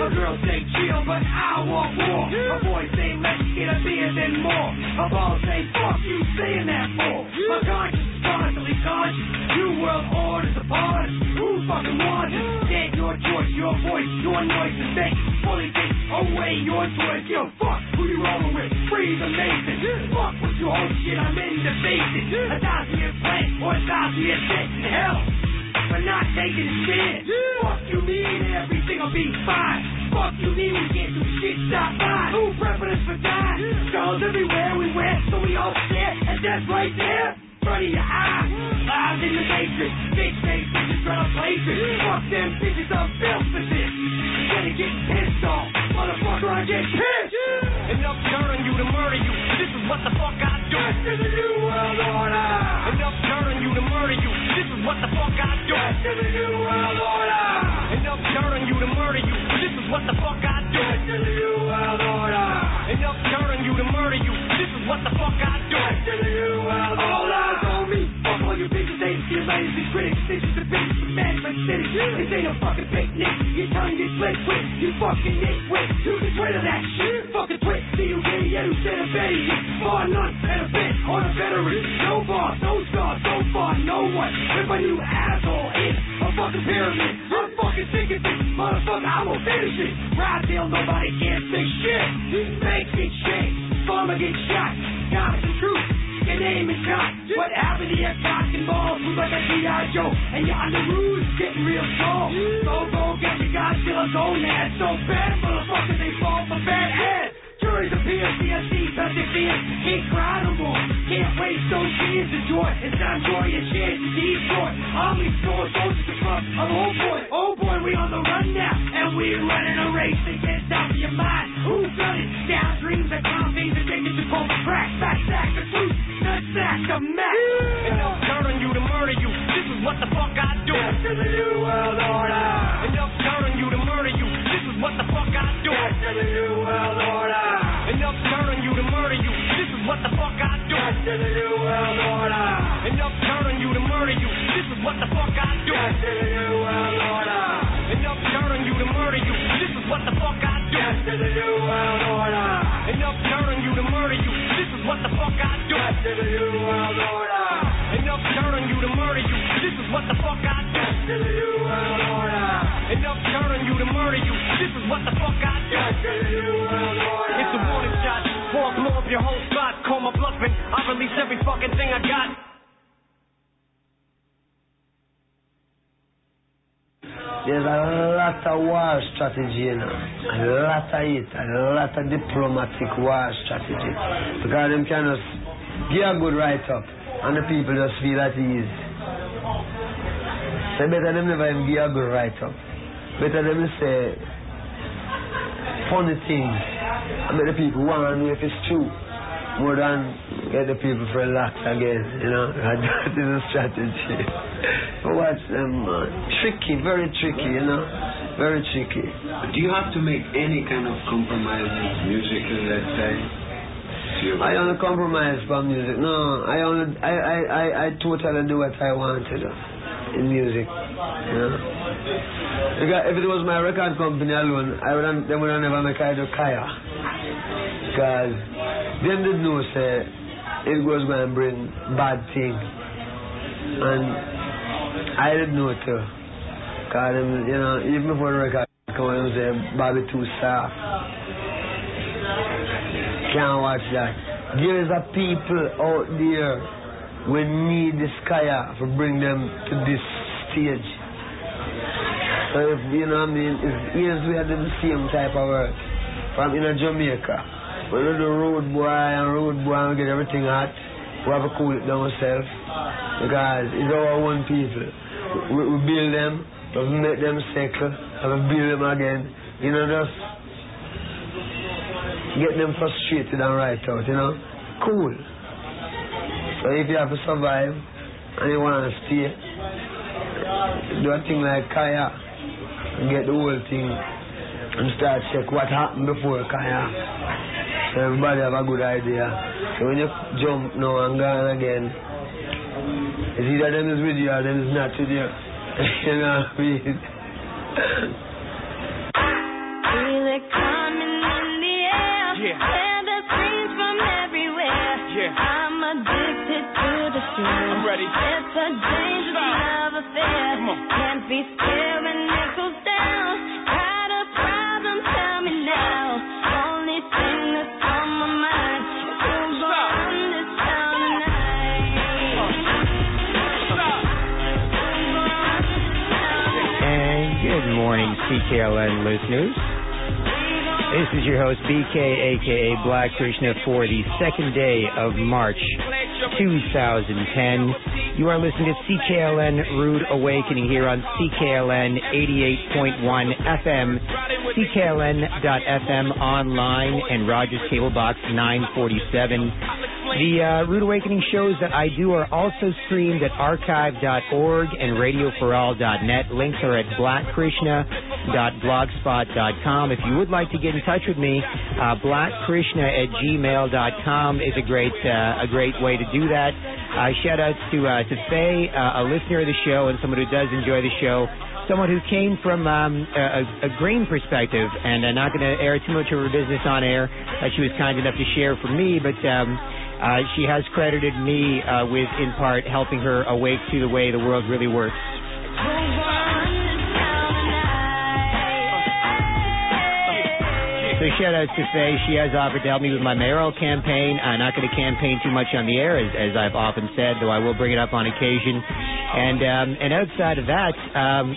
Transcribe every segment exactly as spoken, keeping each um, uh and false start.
My girls say chill, but I want more. My boys say let's get a beer, then more. My balls say fuck you saying that for. My conscience is constantly conscious. New world order's upon us. Who fucking wants it? Get your choice, your voice, your noise to make. Fully take away your choice. Yo, fuck who you rolling with. Free the Mason. Fuck with your whole shit, I'm in the basement. A thousand year plan or a thousand year dead in hell. For not taking a chance. Fuck you mean everything will be fine. Fuck you mean we can't do shit, stop by. Who prepping us for dying? Skulls everywhere we wear, so we all stare at death right there. Front of your eyes, lives in the matrix. Big face bitches trying to play tricks. Fuck them bitches, I'm built for this. Gonna get pissed off, motherfucker, I get pissed. Enough turn on you to murder you. This is what the fuck I do. That's in the new world order. Enough turn on you to murder you. This is what the fuck I do. That's in the new world order. Enough turn on you to murder you. This is what the fuck I do. That's in the new world order. Enough turn on you to murder you. This is what the fuck I do. That's in the new world order. All eyes on me. Fuck all you bitches, they see lazy critics. Bitches and bitches from management cities. This ain't a fucking picnic. Your tongue gets split quick. You fucking nitwit. You can Twitter that shit. Fucking twit. See you get it, you said a betty. Far none and a bit on a veteran. No boss, no star, so far, no one. If my new asshole is a fucking pyramid. I'm fucking sick of this. Motherfucker, I will finish it. Ride till nobody can say shit. Make it shake. Farmer get shot. Comics and truth. Your name is not. What happened to your cock and balls? Who's like a G I Joe? And you're on the roof, getting real tall. So go get your Godzilla zone ass. So bad, motherfuckers, they fall for bad ass. Juries appear, C S C, perfect fear. Can't cry no more. Can't waste those years of joy. It's time for your chance to destroy. Army score, soldiers to front. I'm old boy, old boy, we on the run now. And we're running a race against out of your mind. Who's done it? Down dreams that clown things addicted to cold crack. Back sack the truth. Nut sack the mess. Enough turn on you to murder you. This is what the fuck I do. That's in the new world order. Enough turn on you to murder you. This is what the fuck I do. That's in the new world order. Enough turn on you to murder you. This is what the fuck I do. That's in the new world order. Enough turn on you to murder you. This is what the fuck I do. That's in the new world order. Enough turn on you to murder you. This is what the fuck I do. That's in the new world order. Enough turn on you to murder you. This is what the fuck I do. That's in the new world order. Enough turn on you to murder you. This is what the fuck I do. That's in the new world order. Enough turn on you to murder you. This is what the fuck I do. That's in the new world order. It's a warning shot. Fall blow up your whole spot. Call my bluffing. I release every fucking thing I got. There's a lot of war strategy, you know. A lot of it, a lot of diplomatic war strategy. Because them can just give a good write-up and the people just feel at ease. So better them never even give a good write-up. Better them say funny things and make the people want to know if it's true more than get the people to relax again, you know. That is a strategy. But watch them, uh, tricky, very tricky, you know, very tricky. Do you have to make any kind of compromises musically, let's say? I only compromise for music. No, I only, I, I, I, I totally do what I want to do in music, you know. Because if it was my record company alone, I wouldn't, they would never make I do Kaya. Because them didn't know, say, it was going to bring bad things. And I didn't know too. Because, you know, even before the record come out, say, Bobby too soft. Can't watch that. There's a people out there we need this Kaya to bring them to this stage. So if, you know what I mean, if yes, we had the same type of work from in Jamaica. We do the road boy and road boy and get everything hot. We have to cool it down ourselves. Because it's our own people. We, we build them, we make them cycle, and we build them again. You know, just get them frustrated and right out, you know. Cool. So if you have to survive and you want to stay, do a thing like Kaya and get the whole thing and start check what happened before Kaya. So everybody have a good idea. So when you jump now and gone again, it's either them is with you or them is not with you. You know what I mean? Yeah. Hear the screams from everywhere. Yeah. I'm addicted to the street. I'm ready. It's a dangerous love affair. Come on. Can't be scared when it goes down. Got a problem? Tell me now. Only thing that's on my mind is who's gonna run this town tonight. Stop. And good morning, C K L N listeners. This is your host, B K, a k a. Black Krishna, for the second day of March two thousand ten. You are listening to C K L N Rude Awakening here on C K L N eighty-eight point one F M, C K L N dot F M online, and Rogers Cable Box nine forty-seven. The uh, Rude Awakening shows that I do are also streamed at archive dot org and radio for all dot net. Links are at black krishna dot blogspot dot com. If you would like to get in touch with me, uh, black krishna at gmail dot com is a great uh, a great way to do that. Uh, shout outs to uh, to Faye, uh, a listener of the show and someone who does enjoy the show. Someone who came from um, a, a green perspective, and I'm not going to air too much of her business on air that she was kind enough to share for me, but um, uh, she has credited me uh, with, in part, helping her awake to the way the world really works. So shout out to Faye. She has offered to help me with my mayoral campaign. I'm not going to campaign too much on the air, as, as I've often said, though I will bring it up on occasion. And um, and outside of that, um,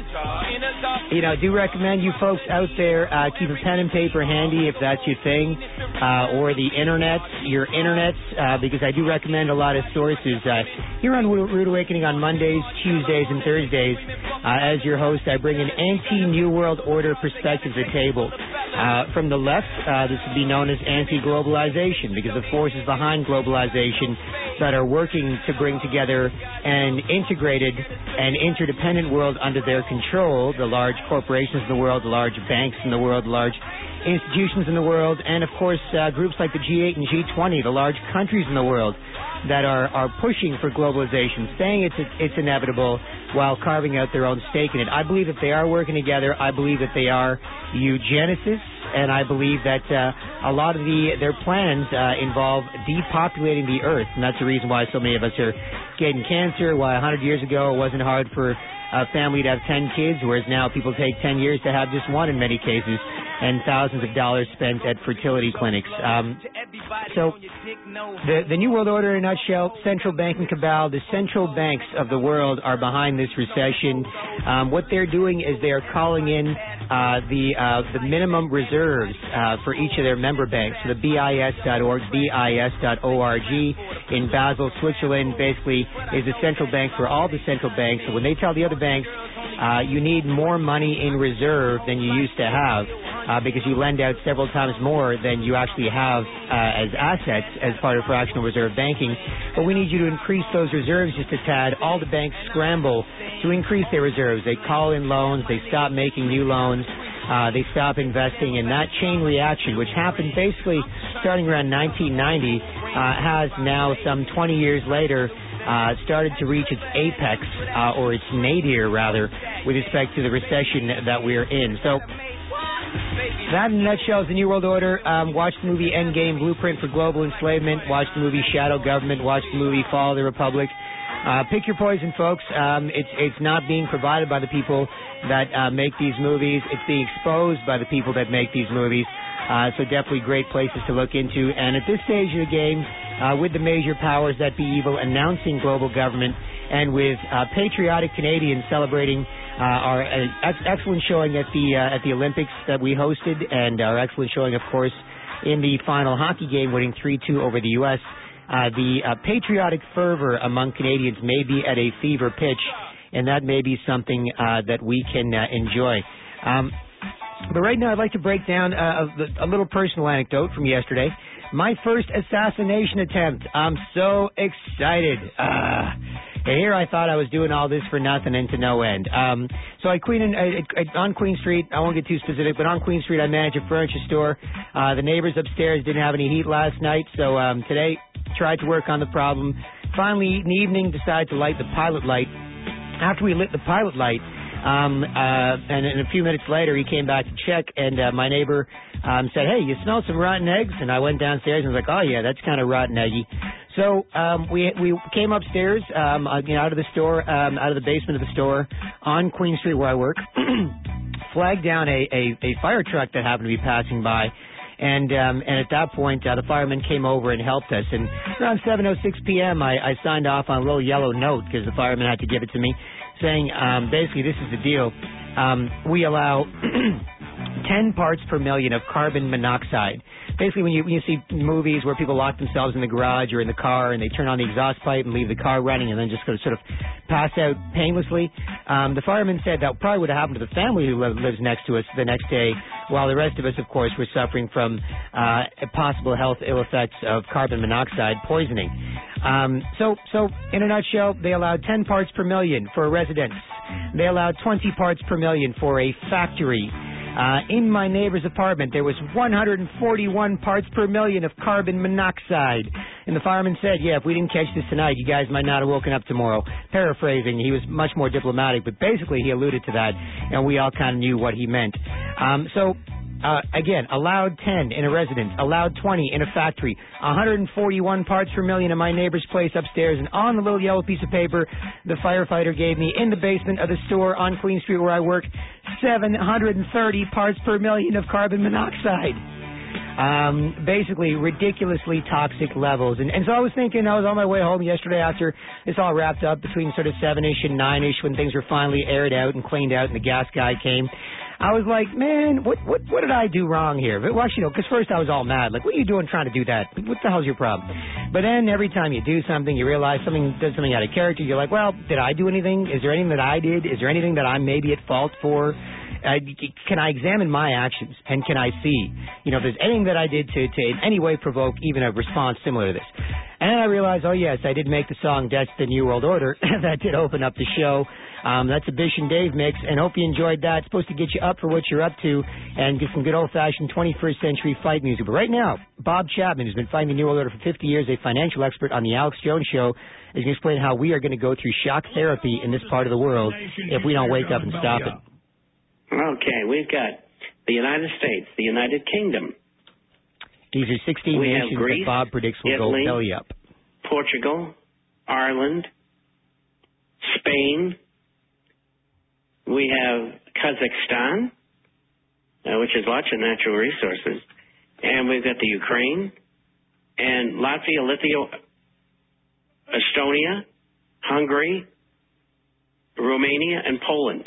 you know, I do recommend you folks out there uh, keep a pen and paper handy if that's your thing, uh, or the internet, your internets, uh, because I do recommend a lot of sources. Uh, here on Rude Awakening on Mondays, Tuesdays, and Thursdays, uh, as your host, I bring an anti-New World Order perspective to the table. Uh, from the left, uh, this would be known as anti-globalization, because the forces behind globalization that are working to bring together an integrated and interdependent world under their control, the large corporations in the world, the large banks in the world, the large institutions in the world, and of course uh, groups like the G eight and G twenty, the large countries in the world that are, are pushing for globalization, saying it's it's inevitable while carving out their own stake in it. I believe that they are working together. I believe that they are eugenicists, and I believe that uh, a lot of the their plans uh, involve depopulating the earth, and that's the reason why so many of us are getting cancer, why one hundred years ago it wasn't hard for a family to have ten kids, whereas now people take ten years to have just one in many cases, and thousands of dollars spent at fertility clinics. Um, so the, the New World Order in a nutshell, central banking cabal, the central banks of the world are behind this recession. Um, what they're doing is they are calling in uh, the uh, the minimum reserves uh, for each of their member banks. So the B I S dot org, B I S dot org in Basel, Switzerland, basically is the central bank for all the central banks. So when they tell the other banks, uh, you need more money in reserve than you used to have, uh, because you lend out several times more than you actually have uh, as assets as part of fractional reserve banking. But we need you to increase those reserves just a tad. All the banks scramble to increase their reserves. They call in loans. They stop making new loans. Uh, they stop investing. And that chain reaction, which happened basically starting around nineteen ninety, uh, has now, some twenty years later, Uh, started to reach its apex, uh, or its nadir, rather, with respect to the recession that we're in. So, that in a nutshell is the New World Order. Um, watch the movie Endgame, Blueprint for Global Enslavement. Watch the movie Shadow Government. Watch the movie Fall of the Republic. Uh, pick your poison, folks. Um, it's it's not being provided by the people that uh, make these movies. It's being exposed by the people that make these movies. Uh, so definitely great places to look into. And at this stage of the game, uh, with the major powers that be evil announcing global government, and with uh, patriotic Canadians celebrating uh, our uh, ex- excellent showing at the uh, at the Olympics that we hosted, and our excellent showing, of course, in the final hockey game, winning three two over the U S, uh, the uh, patriotic fervor among Canadians may be at a fever pitch, and that may be something uh, that we can uh, enjoy. Um, But right now, I'd like to break down uh, a, a little personal anecdote from yesterday. My first assassination attempt. I'm so excited. Uh, here I thought I was doing all this for nothing and to no end. Um, so I Queen I, I, on Queen Street, I won't get too specific, but on Queen Street, I manage a furniture store. Uh, the neighbors upstairs didn't have any heat last night, so um, today tried to work on the problem. Finally, in the evening, decided to light the pilot light. After we lit the pilot light, Um, uh, and, and a few minutes later, he came back to check, and uh, my neighbor um, said, hey, you smell some rotten eggs? And I went downstairs and was like, oh, yeah, that's kind of rotten eggy. So um, we we came upstairs, um, you know, out of the store, um, out of the basement of the store on Queen Street where I work, flagged down a, a, a fire truck that happened to be passing by. And um, and at that point, uh, the firemen came over and helped us. And around seven oh six p.m., I, I signed off on a little yellow note because the firemen had to give it to me, saying, um, basically, this is the deal. Um, we allow ten parts per million of carbon monoxide. Basically, when you, when you see movies where people lock themselves in the garage or in the car and they turn on the exhaust pipe and leave the car running and then just sort of pass out painlessly, um, the fireman said that probably would have happened to the family who li- lives next to us the next day, while the rest of us, of course, were suffering from uh, possible health ill effects of carbon monoxide poisoning. Um, so, so, in a nutshell, they allowed ten parts per million for a residence. They allowed twenty parts per million for a factory. Uh, in my neighbor's apartment, there was one hundred forty-one parts per million of carbon monoxide. And the fireman said, yeah, if we didn't catch this tonight, you guys might not have woken up tomorrow. Paraphrasing, he was much more diplomatic, but basically he alluded to that, and we all kind of knew what he meant. Um, so, uh, again, allowed ten in a residence, allowed twenty in a factory, one hundred forty-one parts per million in my neighbor's place upstairs, and on the little yellow piece of paper the firefighter gave me in the basement of the store on Queen Street where I work, seven hundred thirty parts per million of carbon monoxide. Um, basically, ridiculously toxic levels. And, and so I was thinking, I was on my way home yesterday after this all wrapped up between sort of seven-ish and nine-ish when things were finally aired out and cleaned out and the gas guy came. I was like, man, what what what did I do wrong here? Well, actually, you know, because first I was all mad. Like, what are you doing trying to do that? What the hell's your problem? But then every time you do something, you realize something does something out of character. You're like, well, did I do anything? Is there anything that I did? Is there anything that I'm maybe at fault for? Uh, can I examine my actions, and can I see, you know, if there's anything that I did to, to in any way provoke even a response similar to this? And then I realized, oh, yes, I did make the song That's the New World Order. That did open up the show. Um, that's a Bish and Dave mix, and hope you enjoyed that. It's supposed to get you up for what you're up to and get some good old-fashioned twenty-first century fight music. But right now, Bob Chapman, who's been fighting the New World Order for fifty years, a financial expert on the Alex Jones Show, is going to explain how we are going to go through shock therapy in this part of the world if we don't wake up and stop it. Okay, we've got the United States, the United Kingdom. These are sixteen we nations Greece, that Bob predicts will Italy, go belly up. Portugal, Ireland, Spain. We have Kazakhstan, uh, which has lots of natural resources. And we've got the Ukraine, and Latvia, Lithuania, Estonia, Hungary, Romania, and Poland.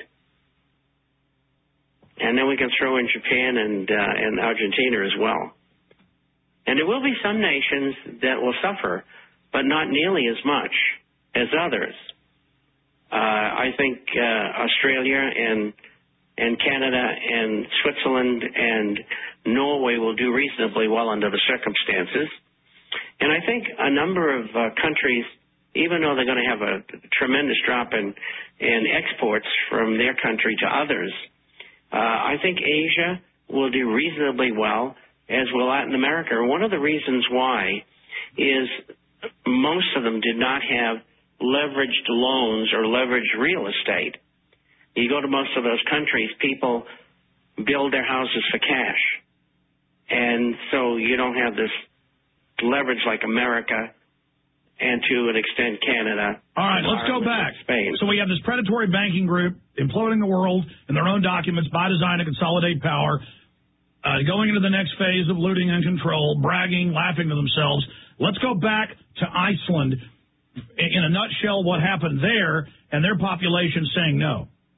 And then we can throw in Japan and uh, and Argentina as well. And there will be some nations that will suffer, but not nearly as much as others. Uh, I think uh, Australia and and Canada and Switzerland and Norway will do reasonably well under the circumstances. And I think a number of uh, countries, even though they're going to have a tremendous drop in, in exports from their country to others, Uh, I think Asia will do reasonably well, as will Latin America. One of the reasons why is most of them did not have leveraged loans or leveraged real estate. You go to most of those countries, people build their houses for cash. And so you don't have this leverage like America and to an extent Canada. All right, let's go back. Spain. So we have this predatory banking group imploding the world in their own documents by design to consolidate power, uh, going into the next phase of looting and control, bragging, laughing to themselves. Let's go back to Iceland. In a nutshell, what happened there and their population saying no?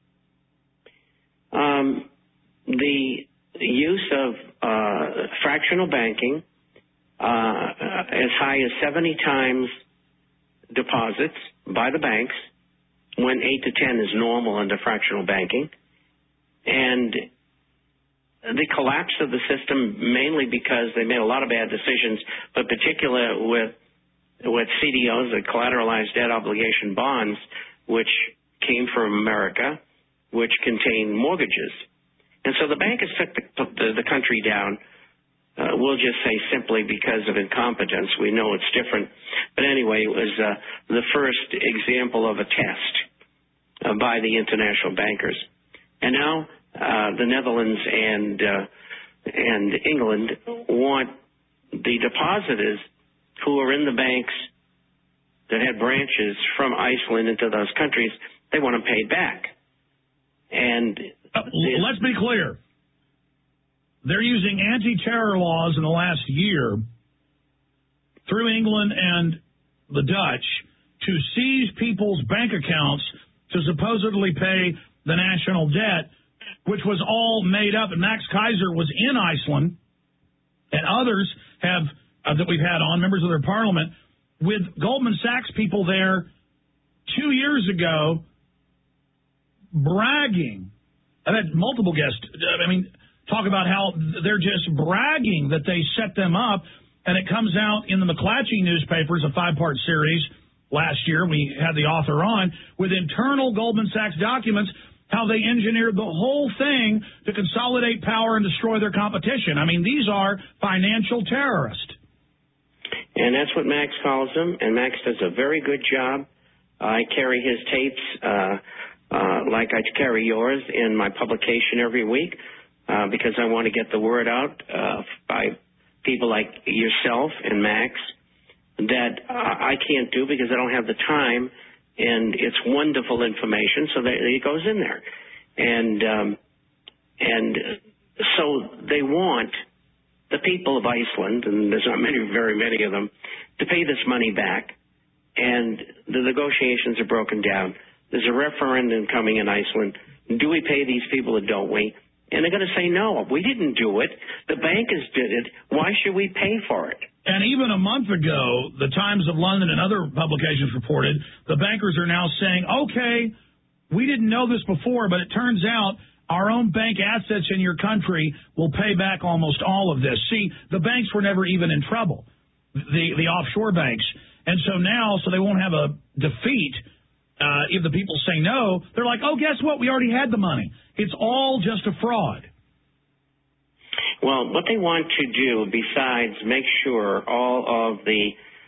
Um, the use of uh, fractional banking uh, as high as seventy times deposits by the banks, when eight to ten is normal under fractional banking, and the collapse of the system mainly because they made a lot of bad decisions, but particularly with with C D Os, the collateralized debt obligation bonds, which came from America, which contain mortgages. And so the bankers took the, the, the country down. Uh, we'll just say simply because of incompetence. We know it's different. But anyway, it was uh, the first example of a test uh, by the international bankers. And now uh, the Netherlands and uh, and England want the depositors who are in the banks that had branches from Iceland into those countries, they want them paid back. And uh, let's be clear. They're using anti-terror laws in the last year through England and the Dutch to seize people's bank accounts to supposedly pay the national debt, which was all made up. And Max Kaiser was in Iceland, and others have uh, that we've had on, members of their parliament, with Goldman Sachs people there two years ago bragging. I've had multiple guests, I mean, talk about how they're just bragging that they set them up, and it comes out in the McClatchy newspapers, a five-part series last year. We had the author on with internal Goldman Sachs documents, how they engineered the whole thing to consolidate power and destroy their competition. I mean, these are financial terrorists. And that's what Max calls them, and Max does a very good job. I carry his tapes uh, uh, like I carry yours in my publication every week uh, because I want to get the word out uh, by people like yourself and Max that uh, I can't do because I don't have the time, and it's wonderful information, so that it goes in there. And um, and so they want the people of Iceland, and there's not many, very many of them, to pay this money back. And the negotiations are broken down. There's a referendum coming in Iceland. Do we pay these people or don't we? And they're going to say, no, we didn't do it. The bankers did it. Why should we pay for it? And even a month ago, the Times of London and other publications reported the bankers are now saying, okay, we didn't know this before, but it turns out our own bank assets in your country will pay back almost all of this. See, the banks were never even in trouble, the, the offshore banks. And so now, so they won't have a defeat uh, if the people say no, they're like, oh, guess what? We already had the money. It's all just a fraud. Well, what they want to do, besides make sure all of the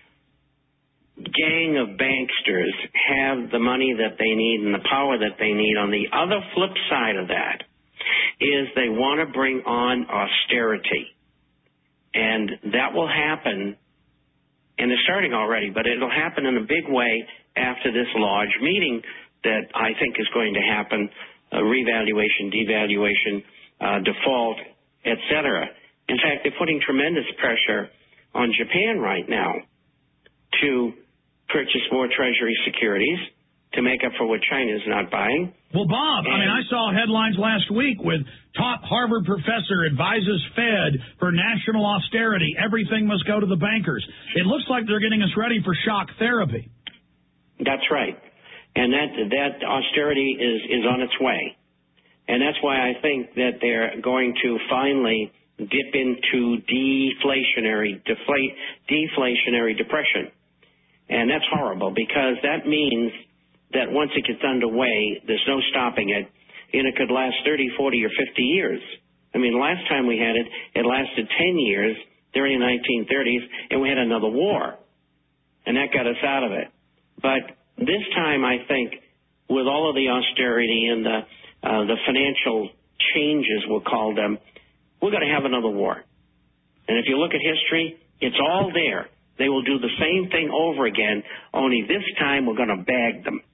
gang of banksters have the money that they need and the power that they need, on the other flip side of that is they want to bring on austerity. And that will happen, and it's starting already, but it'll happen in a big way after this large meeting that I think is going to happen, uh, revaluation, devaluation, uh, default, et cetera. In fact, they're putting tremendous pressure on Japan right now to purchase more Treasury securities to make up for what China is not buying. Well, Bob, and I mean, I saw headlines last week with top Harvard professor advises Fed for national austerity. Everything must go to the bankers. It looks like they're getting us ready for shock therapy. That's right. And that that austerity is, is on its way. And that's why I think that they're going to finally dip into deflationary, deflate, deflationary depression. And that's horrible because that means that once it gets underway, there's no stopping it, and it could last thirty, forty, or fifty years. I mean, last time we had it, it lasted ten years during the nineteen thirties, and we had another war, and that got us out of it. But this time, I think, with all of the austerity and the uh, the financial changes, we'll call them, we're going to have another war. And if you look at history, it's all there. They will do the same thing over again, only this time we're going to bag them.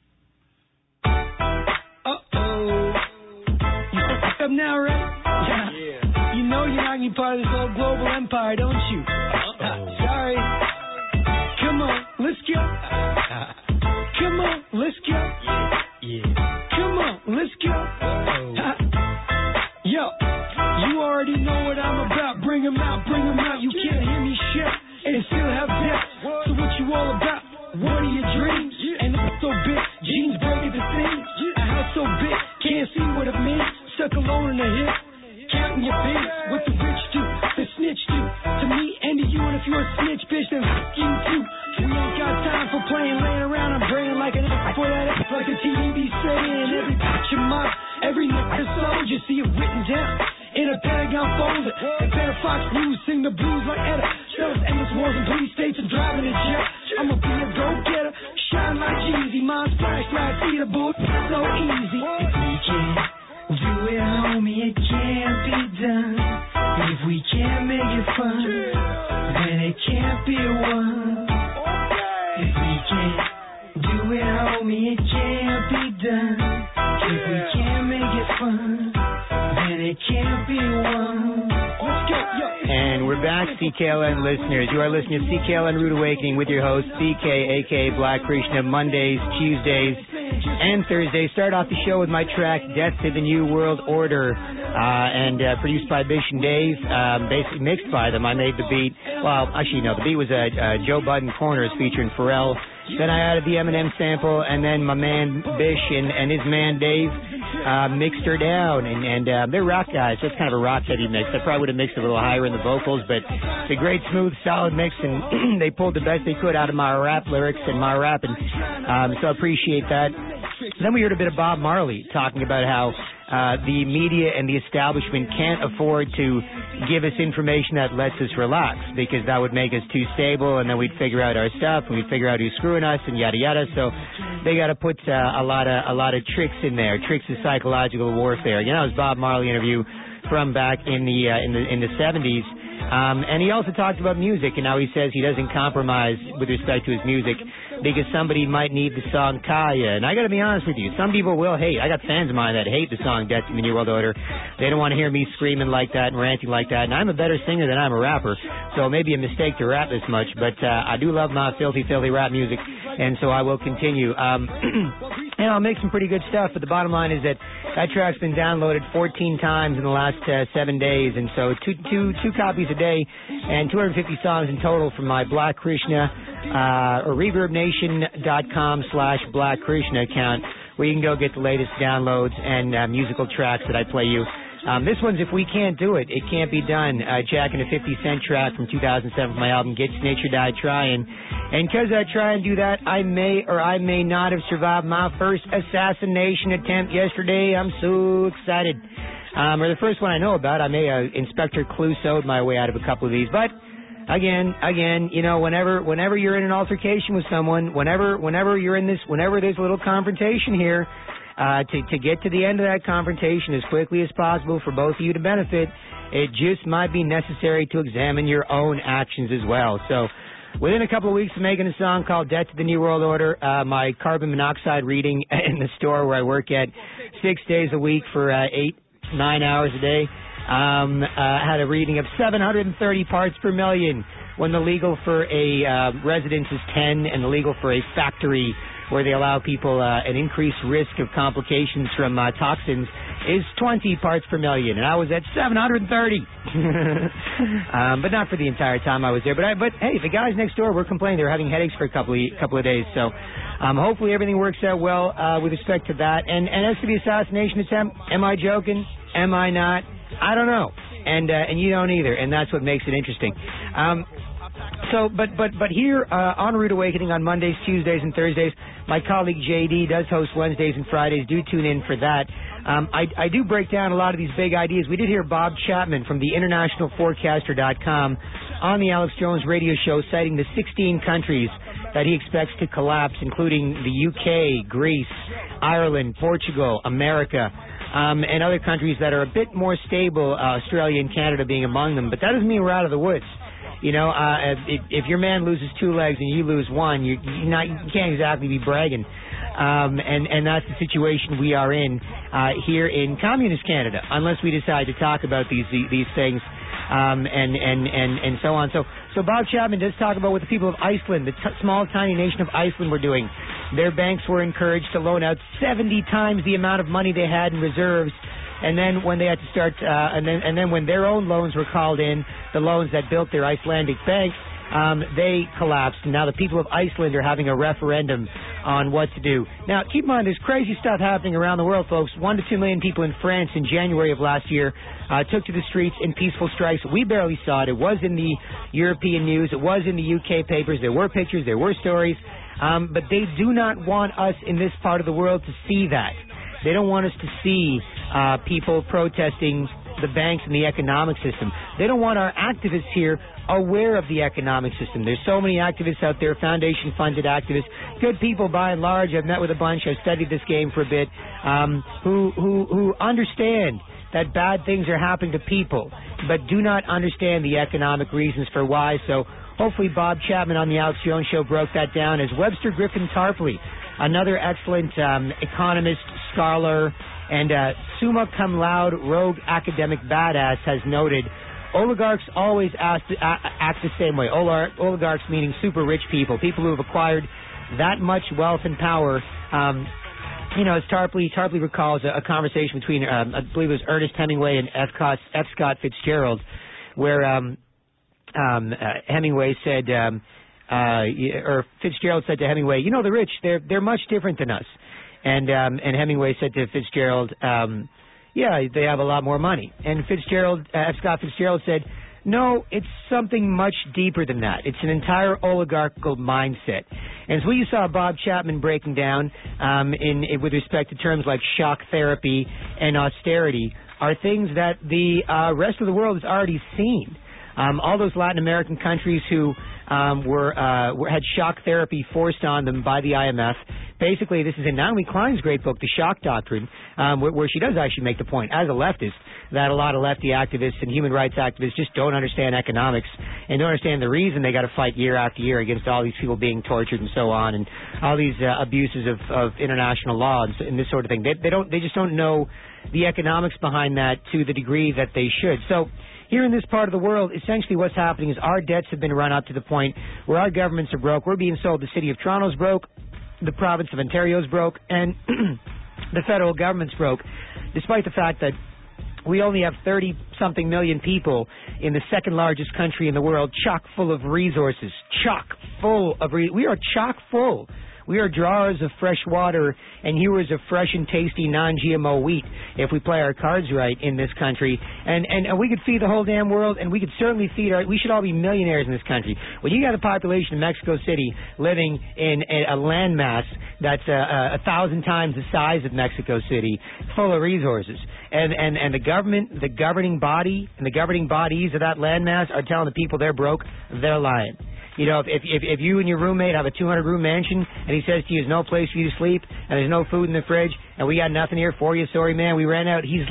Uh-oh. You f***ed up now, right? Yeah. yeah. You know you're not part of this whole global empire, don't you? Uh, sorry. Come on, let's go. Come on, let's go. Yeah. yeah. Come on, let's go. Yo, you already know what I'm about. Bring 'em out, bring 'em out. You can't hear me shout and still have depth. So what you all about? What are your dreams? And it's so big, jeans breaking the seams. A house so big, can't see what it means. Stuck alone in the hip, counting your beans. What the rich do, the snitch do. To me and to you, and if you're a snitch, bitch, then f*** you too. We ain't got time for playing, laying around. I'm praying like an F for that F, like a T V be saying. Every bitch your mouth, every nigga soldier, see it written down in a Pentagon folder. And better Fox News sing the blues like Etta. Shows endless wars in police states and driving a jet. I'ma be a go-getter, shine like Jeezy. Mine's flashlight, see the bull, so easy. If we can't do it, homie, it can't be done. If can't be one. If we can't do it, homie, it can't be done. If we can't make it fun, then it can't be one. Let's go, yo. And we're back, C K L N listeners. You are listening to C K L N Rude Awakening with your host, C K, a k a. Black Krishna, Mondays, Tuesdays, and Thursdays. Start off the show with my track, Death to the New World Order, uh, and uh, produced by Bish and Dave, um, basically mixed by them. I made the beat. Well, actually, no, the beat was uh, uh, Joe Budden Corners featuring Pharrell. Then I added the Eminem sample, and then my man Bish and, and his man Dave uh, mixed her down. And, and uh, they're rock guys, so it's kind of a rock-heavy mix. I probably would have mixed a little higher in the vocals, but it's a great, smooth, solid mix, and they pulled the best they could out of my rap lyrics and my rapping. Um, so I appreciate that. Then we heard a bit of Bob Marley talking about how uh, the media and the establishment can't afford to give us information that lets us relax, because that would make us too stable, and then we'd figure out our stuff, and we'd figure out who's screwing us, and yada yada. So they got to put uh, a lot of a lot of tricks in there, tricks of psychological warfare. You know, it was Bob Marley interview from back in the uh, in the in the seventies. Um, and he also talked about music, and how he says he doesn't compromise with respect to his music because somebody might need the song Kaya. And I got to be honest with you, some people will hate. I got fans of mine that hate the song Death to the New World Order. They don't want to hear me screaming like that and ranting like that. And I'm a better singer than I'm a rapper, so it may be a mistake to rap this much. But uh, I do love my filthy, filthy rap music, and so I will continue. Um, and I'll make some pretty good stuff, but the bottom line is that that track's been downloaded fourteen times in the last uh, seven days, and so two, two, two copies a day, and two hundred fifty songs in total from my Black Krishna uh, or ReverbNation.com slash Black Krishna account, where you can go get the latest downloads and uh, musical tracks that I play you. Um, this one's If We Can't Do It, It Can't Be Done, uh, Jack and a fifty cent track from two thousand seven from my album Get Snitch or Die Trying. And because I try and do that, I may or I may not have survived my first assassination attempt yesterday. I'm so excited. Um, or the first one I know about. I may have Inspector Clouseau'd my way out of a couple of these. But again, again, you know, whenever whenever you're in an altercation with someone, whenever whenever you're in this, whenever there's a little confrontation here, uh, to, to get to the end of that confrontation as quickly as possible for both of you to benefit, it just might be necessary to examine your own actions as well. So within a couple of weeks of making a song called Death to the New World Order, uh, my carbon monoxide reading in the store where I work at six days a week for uh, eight, nine hours a day, um, uh, had a reading of seven hundred thirty parts per million, when the legal for a uh, residence is ten, and the legal for a factory where they allow people uh, an increased risk of complications from uh, toxins is twenty parts per million, and I was at seven hundred thirty. um, but not for the entire time I was there. But I, but hey, the guys next door were complaining they were having headaches for a couple of couple of days. So um, hopefully everything works out well uh, with respect to that. And and as for the assassination attempt, am I joking? Am I not? I don't know. And uh, and you don't either. And that's what makes it interesting. Um, So, but but but here uh, on Rude Awakening on Mondays, Tuesdays, and Thursdays, my colleague J D does host Wednesdays and Fridays. Do tune in for that. Um, I, I do break down a lot of these big ideas. We did hear Bob Chapman from the international forecaster dot com on the Alex Jones radio show, citing the sixteen countries that he expects to collapse, including the U K, Greece, Ireland, Portugal, America, um, and other countries that are a bit more stable, uh, Australia and Canada being among them. But that doesn't mean we're out of the woods. You know, uh, if, if your man loses two legs and you lose one, you you're not, you can't exactly be bragging. Um, and, and that's the situation we are in uh, here in communist Canada, unless we decide to talk about these these things um, and, and, and, and so on. So so Bob Chapman does talk about what the people of Iceland, the t- small, tiny nation of Iceland, were doing. Their banks were encouraged to loan out seventy times the amount of money they had in reserves. And then when they had to start, uh, and then and then when their own loans were called in, the loans that built their Icelandic bank, um, they collapsed. And now the people of Iceland are having a referendum on what to do. Now, keep in mind, there's crazy stuff happening around the world, folks. One to two million people in France in January of last year uh, took to the streets in peaceful strikes. We barely saw it. It was in the European news. It was in the U K papers. There were pictures. There were stories. Um, but they do not want us in this part of the world to see that. They don't want us to see uh, people protesting the banks and the economic system. They don't want our activists here aware of the economic system. There's so many activists out there, foundation-funded activists, good people by and large. I've met with a bunch. I've studied this game for a bit, um, who, who, who understand that bad things are happening to people, but do not understand the economic reasons for why. So hopefully Bob Chapman on the Alex Jones Show broke that down, as Webster Griffin Tarpley, another excellent um, economist, scholar, and uh, summa cum laude rogue academic badass, has noted, oligarchs always act, act the same way. Olar, oligarchs meaning super rich people, people who have acquired that much wealth and power. Um, you know, as Tarpley, Tarpley recalls a, a conversation between, um, I believe it was Ernest Hemingway and F. Scott, F. Scott Fitzgerald, where um, um, uh, Hemingway said, um, uh, or Fitzgerald said to Hemingway, you know, the rich, they're they're much different than us. And um, and Hemingway said to Fitzgerald, um, yeah, they have a lot more money. And Fitzgerald, uh, F. Scott Fitzgerald said, no, it's something much deeper than that. It's an entire oligarchical mindset. And so what you saw Bob Chapman breaking down um, in, in with respect to terms like shock therapy and austerity are things that the uh, rest of the world has already seen. Um, all those Latin American countries who um, were, uh, were had shock therapy forced on them by the I M F. Basically, this is in Naomi Klein's great book, The Shock Doctrine, um, where, where she does actually make the point, as a leftist, that a lot of lefty activists and human rights activists just don't understand economics and don't understand the reason they got to fight year after year against all these people being tortured and so on, and all these uh, abuses of, of international law and, and this sort of thing. They, they don't, they just don't know the economics behind that to the degree that they should. So here in this part of the world, essentially what's happening is our debts have been run up to the point where our governments are broke. We're being sold the city of Toronto's broke, the province of Ontario's broke, and the federal government's broke, despite the fact that we only have thirty-something million people in the second largest country in the world, chock full of resources, chock full of re- we are chock full. We are drawers of fresh water and hewers of fresh and tasty non-G M O wheat if we play our cards right in this country. And, and, and we could feed the whole damn world, and we could certainly feed our... We should all be millionaires in this country. When you got a population in Mexico City living in a, a landmass that's a, a, a thousand times the size of Mexico City, full of resources, and, and, and the government, the governing body, and the governing bodies of that landmass are telling the people they're broke, they're lying. You know, if, if if you and your roommate have a two hundred room mansion and he says to you, there's no place for you to sleep and there's no food in the fridge and we got nothing here for you, sorry man, we ran out, he's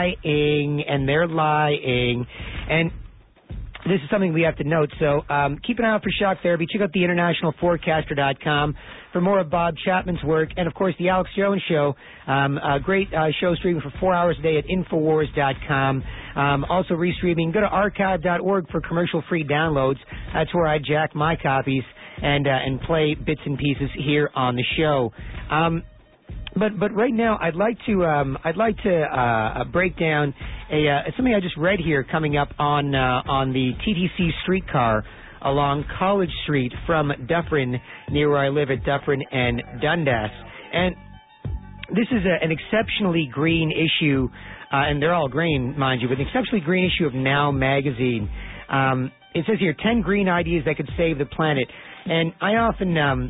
lying, and they're lying. And this is something we have to note. So um, keep an eye out for shock therapy. Check out the international forecaster dot com for more of Bob Chapman's work. And, of course, the Alex Jones Show, um, a great uh, show streaming for four hours a day at infowars dot com. Um, also restreaming. Go to archive dot org for commercial-free downloads. That's where I jack my copies and uh, and play bits and pieces here on the show. Um, But but right now I'd like to um, I'd like to uh, break down a uh, something I just read here coming up on uh, on the T T C streetcar along College Street from Dufferin, near where I live at Dufferin and Dundas. And this is a, an exceptionally green issue, uh, and they're all green, mind you, but an exceptionally green issue of Now magazine. Um, it says here ten green ideas that could save the planet, and I often um,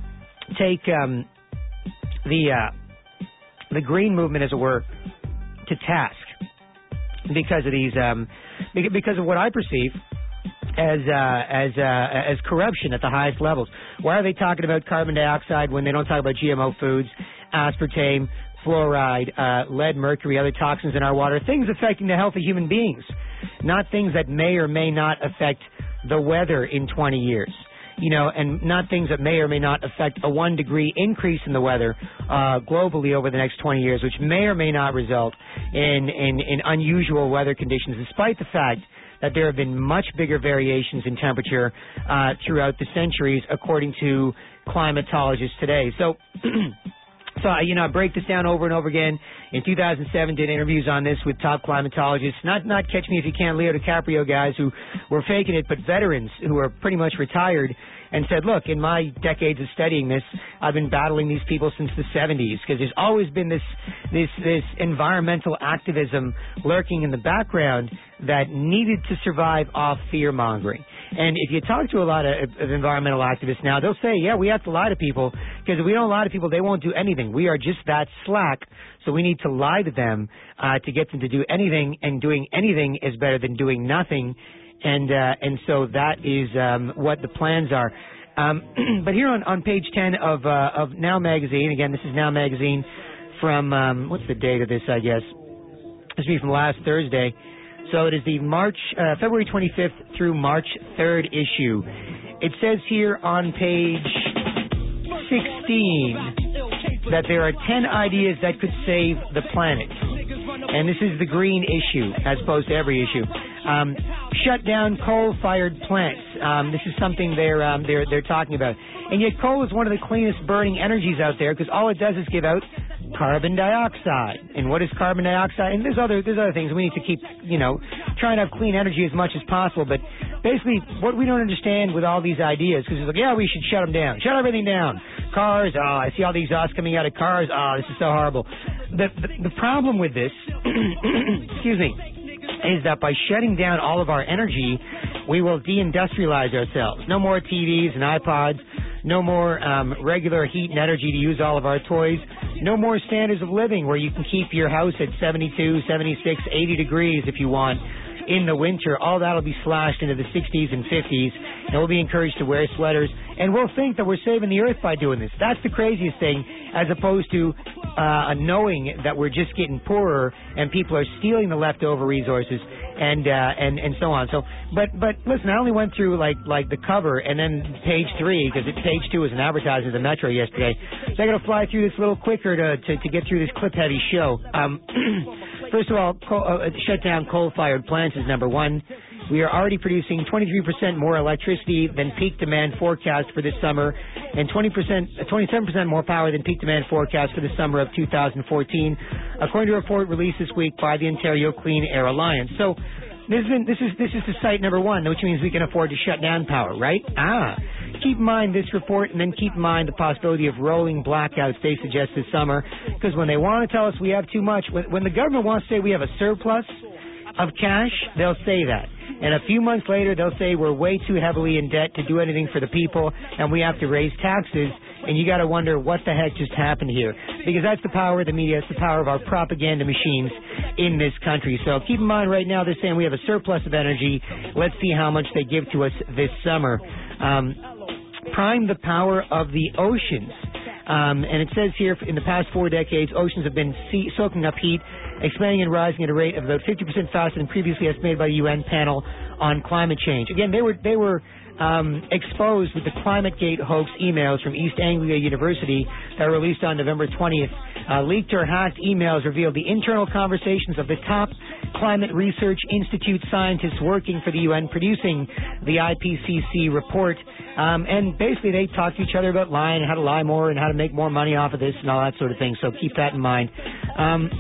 take. Um, the uh, the green movement, as it were, to task because of these um, because of what I perceive as uh, as uh, as corruption at the highest levels. Why are they talking about carbon dioxide when they don't talk about G M O foods, aspartame, fluoride, uh, lead, mercury, other toxins in our water, things affecting the health of human beings, not things that may or may not affect the weather in twenty years. You know, and not things that may or may not affect a one degree increase in the weather uh, globally over the next twenty years, which may or may not result in, in, in unusual weather conditions, despite the fact that there have been much bigger variations in temperature uh, throughout the centuries, according to climatologists today. So, so you know, I break this down over and over again. In two thousand seven, did interviews on this with top climatologists, not not Catch Me If You Can, Leo DiCaprio guys who were faking it, but veterans who are pretty much retired, and said, look, in my decades of studying this, I've been battling these people since the seventies, because there's always been this this this environmental activism lurking in the background that needed to survive off fear-mongering. And if you talk to a lot of, of environmental activists now, they'll say, yeah, we have to lie to people, because if we don't lie to people, they won't do anything. We are just that slack, so we need to lie to them uh, to get them to do anything, and doing anything is better than doing nothing. And uh, and so that is um, what the plans are. Um, but here on, on page ten of uh, of Now Magazine, again, this is Now Magazine from, um, what's the date of this, I guess? This will be from last Thursday. So it is the March, uh, February twenty-fifth through March third issue. It says here on page sixteen that there are ten ideas that could save the planet. And this is the green issue, as opposed to every issue. Um, shut down coal-fired plants. Um, this is something they're um, they're they're talking about. And yet, coal is one of the cleanest burning energies out there because all it does is give out carbon dioxide. And what is carbon dioxide? And there's other there's other things we need to keep, you know, trying to have clean energy as much as possible. But basically, what we don't understand with all these ideas, because it's like, yeah, we should shut them down, shut everything down. Cars, oh, I see all the exhaust coming out of cars. Oh, this is so horrible. The the, the problem with this, excuse me, is that by shutting down all of our energy, we will deindustrialize ourselves. No more T Vs and iPods. No more um, regular heat and energy to use all of our toys. No more standards of living where you can keep your house at seventy-two, seventy-six, eighty degrees if you want in the winter. All that will be slashed into the sixties and fifties, and we'll be encouraged to wear sweaters. And we'll think that we're saving the earth by doing this. That's the craziest thing, as opposed to uh, knowing that we're just getting poorer and people are stealing the leftover resources and uh, and and so on. So, but but listen, I only went through like like the cover and then page three because page two was an advertisement of the Metro yesterday. So I got to fly through this a little quicker to to, to get through this clip-heavy show. Um, first of all, coal, uh, shut down coal-fired plants is number one. We are already producing twenty-three percent more electricity than peak demand forecast for this summer, and twenty percent, twenty-seven percent more power than peak demand forecast for the summer of two thousand fourteen, according to a report released this week by the Ontario Clean Air Alliance. So this is this is this is the site number one, which means we can afford to shut down power, right? Ah, keep in mind this report, and then keep in mind the possibility of rolling blackouts they suggest this summer, because when they want to tell us we have too much, when, when the government wants to say we have a surplus of cash, they'll say that. And a few months later, they'll say we're way too heavily in debt to do anything for the people, and we have to raise taxes. And you got to wonder what the heck just happened here, because that's the power of the media. It's the power of our propaganda machines in this country. So keep in mind, right now they're saying we have a surplus of energy. Let's see how much they give to us this summer. Um, prime the power of the oceans. Um, and it says here, in the past four decades, oceans have been sea- soaking up heat, expanding and rising at a rate of about fifty percent faster than previously estimated by the U N panel on climate change. Again, they were they were um, exposed with the ClimateGate hoax emails from East Anglia University that were released on November twentieth. Uh, leaked or hacked emails revealed the internal conversations of the top Climate Research Institute scientists working for the U N producing the I P C C report. Um, and basically they talk to each other about lying and how to lie more and how to make more money off of this and all that sort of thing. So keep that in mind. Um,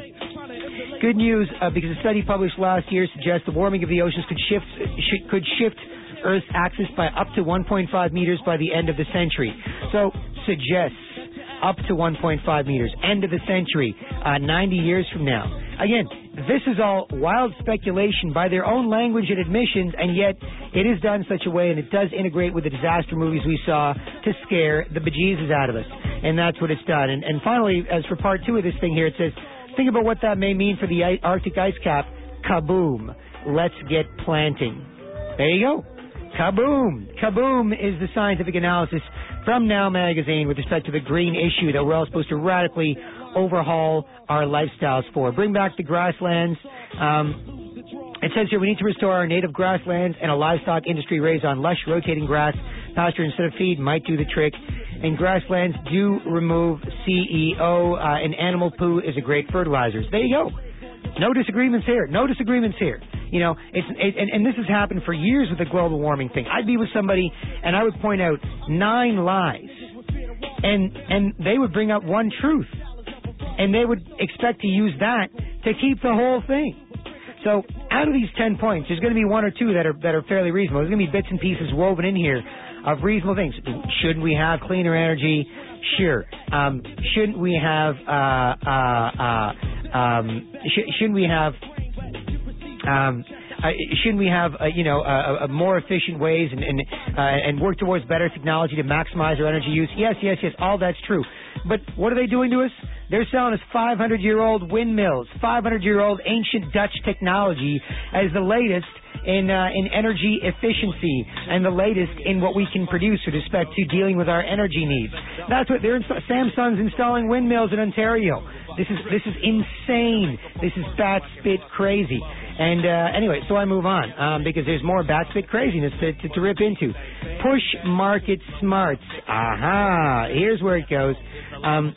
good news, uh, because a study published last year suggests the warming of the oceans could shift sh- could shift Earth's axis by up to one point five meters by the end of the century. So suggests up to one point five meters, end of the century, uh, ninety years from now. Again, this is all wild speculation by their own language and admissions, and yet it is done in such a way, and it does integrate with the disaster movies we saw to scare the bejesus out of us. And that's what it's done. And, and finally, as for part two of this thing here, it says, think about what that may mean for the Arctic ice cap. Kaboom. Let's get planting. There you go. Kaboom. Kaboom is the scientific analysis from Now Magazine with respect to the green issue that we're all supposed to radically overhaul our lifestyles for. Bring back the grasslands. Um, it says here we need to restore our native grasslands, and a livestock industry raised on lush rotating grass pasture instead of feed might do the trick. And grasslands do remove C E O, uh, and animal poo is a great fertilizer. So there you go. No disagreements here. No disagreements here. You know, it's it, and, and this has happened for years with the global warming thing. I'd be with somebody and I would point out nine lies, and and they would bring up one truth, and they would expect to use that to keep the whole thing. So out of these ten points, there's going to be one or two that are that are fairly reasonable. There's going to be bits and pieces woven in here of reasonable things. Shouldn't we have cleaner energy? Sure. Um, shouldn't we have uh, uh, uh, um, sh- shouldn't we have um, uh, shouldn't we have uh, you know uh, uh, more efficient ways and and, uh, and work towards better technology to maximize our energy use? Yes, yes, yes. All that's true. But what are they doing to us? They're selling us five hundred year old windmills, five hundred year old ancient Dutch technology as the latest in uh, in energy efficiency and the latest in what we can produce with respect to dealing with our energy needs. That's what they're inst- Samsung's installing windmills in Ontario. This is this is insane. This is bat spit crazy. And uh, anyway, so I move on um, because there's more Batspit craziness to, to, to rip into. Push market smarts. Aha. Here's where it goes. Um,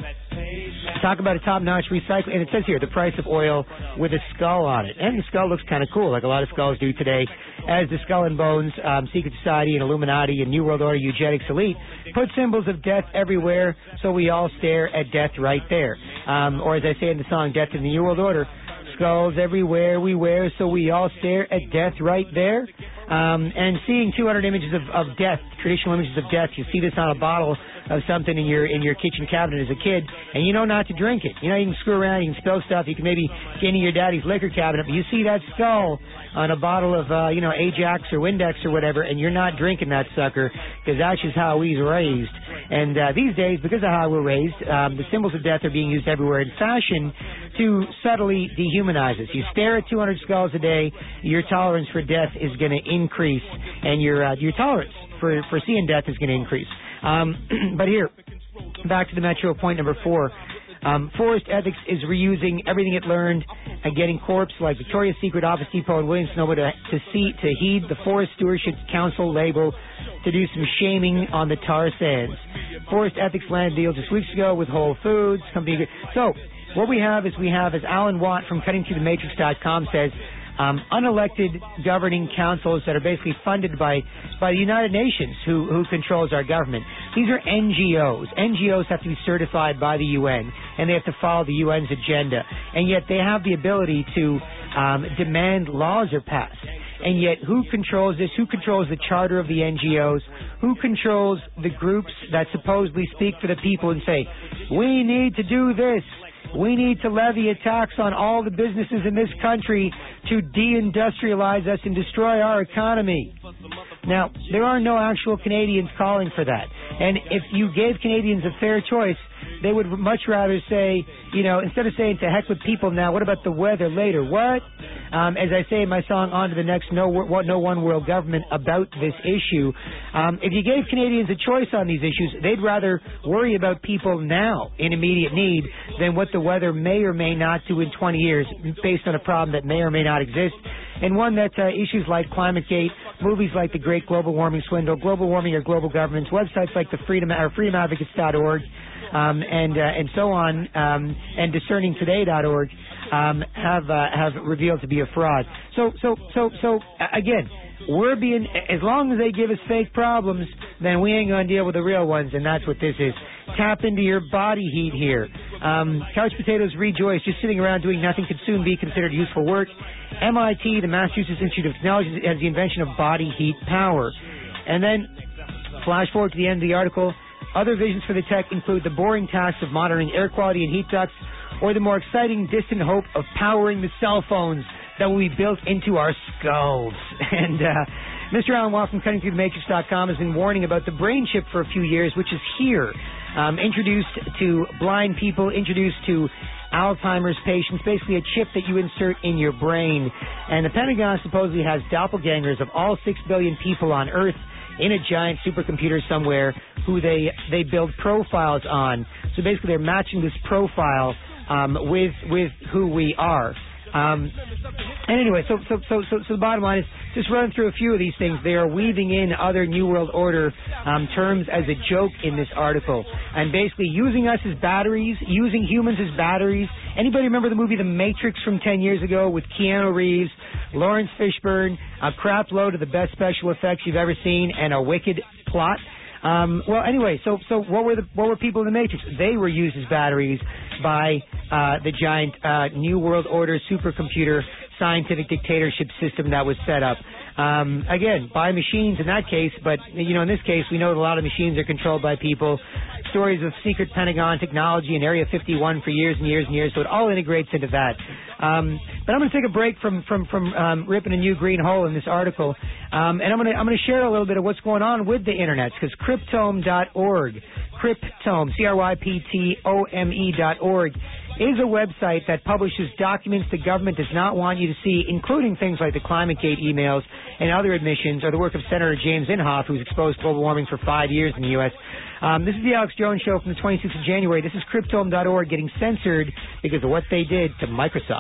talk about a top-notch recycling. And it says here, the price of oil with a skull on it. And the skull looks kind of cool, like a lot of skulls do today. As the Skull and Bones, um, Secret Society, and Illuminati, and New World Order Eugenics Elite put symbols of death everywhere, so we all stare at death right there. Um, or as I say in the song, Death in the New World Order, skulls everywhere we wear, so we all stare at death right there. Um, and seeing two hundred images of, of death, traditional images of death, you see this on a bottle of something in your in your kitchen cabinet as a kid, and you know not to drink it. You know, you can screw around, you can spill stuff, you can maybe get into your daddy's liquor cabinet, but you see that skull on a bottle of, uh, you know, Ajax or Windex or whatever, and you're not drinking that sucker, because that's just how we was raised. And uh, these days, because of how we're raised, um, the symbols of death are being used everywhere in fashion to subtly dehumanize us. You stare at two hundred skulls a day, your tolerance for death is going to increase, and your uh, your tolerance for, for seeing death is going to increase. Um, but here, back to the Metro point number four. Um, Forest Ethics is reusing everything it learned and getting corps like Victoria's Secret, Office Depot, and Williams-Sonoma to, to, see, to heed the Forest Stewardship Council label to do some shaming on the tar sands. Forest Ethics landed deal just weeks ago with Whole Foods. Company. So what we have is we have, as Alan Watt from cutting through the matrix dot com says, Um, unelected governing councils that are basically funded by, by the United Nations, who, who controls our government. These are N G Os. N G Os have to be certified by the U N, and they have to follow the U N's agenda. And yet they have the ability to um, demand laws are passed. And yet who controls this? Who controls the charter of the N G Os? Who controls the groups that supposedly speak for the people and say, we need to do this? We need to levy a tax on all the businesses in this country to deindustrialize us and destroy our economy. Now, there are no actual Canadians calling for that. And if you gave Canadians a fair choice, they would much rather say, you know, instead of saying to heck with people now, what about the weather later? What? Um, as I say in my song, On to the Next No, no One World Government, about this issue, um, if you gave Canadians a choice on these issues, they'd rather worry about people now in immediate need than what the weather may or may not do in twenty years based on a problem that may or may not exist. And one that uh, issues like ClimateGate, movies like The Great Global Warming Swindle, Global Warming or Global Governments, websites like the Freedom or freedom advocates dot org, um, and uh, and so on, um, and discerning today dot org um, have uh, have revealed to be a fraud. So so so so again, we're being, as long as they give us fake problems, then we ain't going to deal with the real ones, and that's what this is. Tap into your body heat here. Um, couch potatoes rejoice. Just sitting around doing nothing could soon be considered useful work. M I T, the Massachusetts Institute of Technology, has the invention of body heat power. And then, flash forward to the end of the article. Other visions for the tech include the boring task of monitoring air quality and heat ducts, or the more exciting, distant hope of powering the cell phones that will be built into our skulls. And uh, Mister Alan Watt from cutting through the matrix dot com has been warning about the brain chip for a few years, which is here. Um, introduced to blind people, introduced to Alzheimer's patients, basically a chip that you insert in your brain. And the Pentagon supposedly has doppelgangers of all six billion people on Earth in a giant supercomputer somewhere who they, they build profiles on. So basically they're matching this profile um, with, with who we are. Um, and anyway, so, so, so, so, so the bottom line is, just run through a few of these things. They are weaving in other New World Order um, terms as a joke in this article. And basically using us as batteries, using humans as batteries. Anybody remember the movie The Matrix from ten years ago with Keanu Reeves, Lawrence Fishburne, a crap load of the best special effects you've ever seen, and a wicked plot? Um, well, anyway, so so what were the what were people in the Matrix? They were used as batteries by uh, the giant uh, New World Order supercomputer scientific dictatorship system that was set up. Um, again, by machines in that case, but you know, in this case, we know that a lot of machines are controlled by people. Stories of secret Pentagon technology in Area fifty-one for years and years and years, so it all integrates into that. Um, but I'm going to take a break from from from um, ripping a new green hole in this article, um, and I'm going to I'm going to share a little bit of what's going on with the internet, because Cryptome dot org, Cryptome, C R Y P T O M E dot org, is a website that publishes documents the government does not want you to see, including things like the ClimateGate emails and other admissions, or the work of Senator James Inhofe, who's exposed global warming for five years in the U S Um, this is the Alex Jones Show from the twenty-sixth of January. This is Cryptome dot org getting censored because of what they did to Microsoft.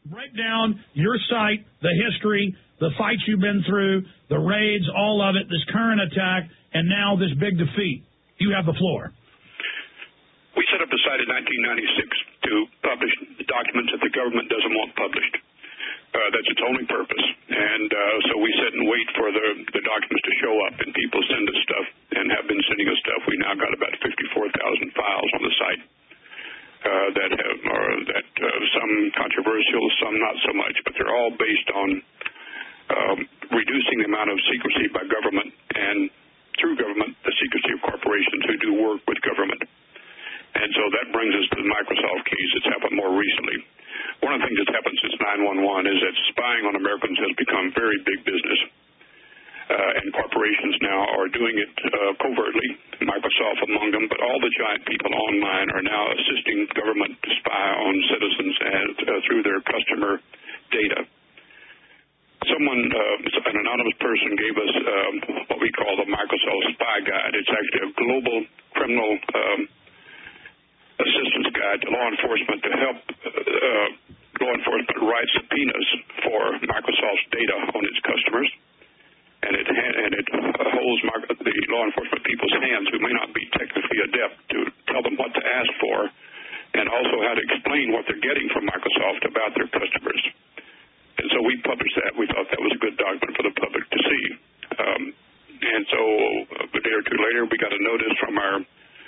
break down your site, the history, the fights you've been through, the raids, all of it, this current attack, and now this big defeat. You have the floor. We set up the site in nineteen ninety-six to publish documents that the government doesn't want published. Uh, that's its only purpose. And uh, so we sit and wait for the, the documents to show up, and people send us stuff and have been sending us stuff. We now got about fifty-four thousand files on the site uh, that have are that uh, some controversial, some not so much, but they're all based on um, reducing the amount of secrecy by government and through government, the secrecy of corporations who do work with government. And so that brings us to the Microsoft case that's happened more recently. One of the things that's happened since nine one one is that spying on Americans has become very big business. Uh, and corporations now are doing it uh, covertly, Microsoft among them, but all the giant people online are now assisting government to spy on citizens and, uh, through their customer data. Someone, uh, an anonymous person gave us um, what we call the Microsoft Spy Guide. It's actually a global criminal um, assistance guide to law enforcement to help uh, law enforcement write subpoenas for Microsoft's data on its customers. And it, and it holds the law enforcement people's hands who may not be technically adept to tell them what to ask for and also how to explain what they're getting from Microsoft about their customers. And so we published that. We thought that was a good document for the public to see. Um, and so a day or two later, we got a notice from our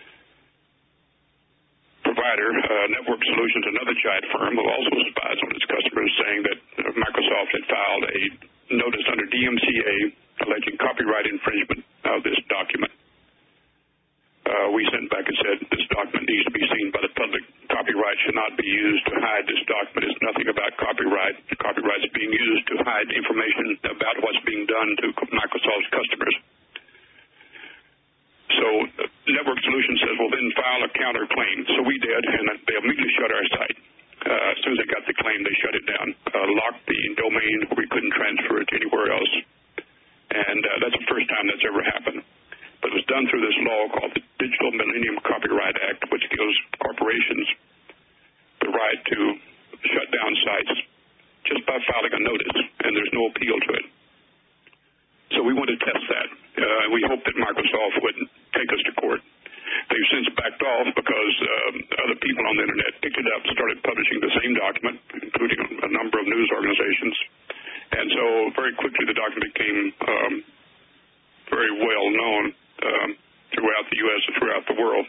provider, uh, Network Solutions, another giant firm who also spies on its customers, saying that Microsoft had filed a notice under D M C A alleging copyright infringement of this document. Uh, we sent back and said this document needs to be seen by the public. Copyright should not be used to hide this document. It's nothing about copyright. Copyright is being used to hide information about what's being done to Microsoft's customers. So uh, Network Solutions says, well, then file a counterclaim. So we did, and they immediately shut our site. Uh, as soon as they got the claim, they shut it down, uh, locked the domain where we couldn't transfer it anywhere else. And uh, that's the first time that's ever happened. But it was done through this law called the Digital Millennium Copyright Act, which gives corporations the right to shut down sites just by filing a notice, and there's no appeal to it. So we want to test that. Uh, we hope that Microsoft wouldn't take us to court. They've since backed off because um, other people on the Internet picked it up and started publishing the same document, including a number of news organizations. And so very quickly the document became um, very well known um, throughout the U S and throughout the world.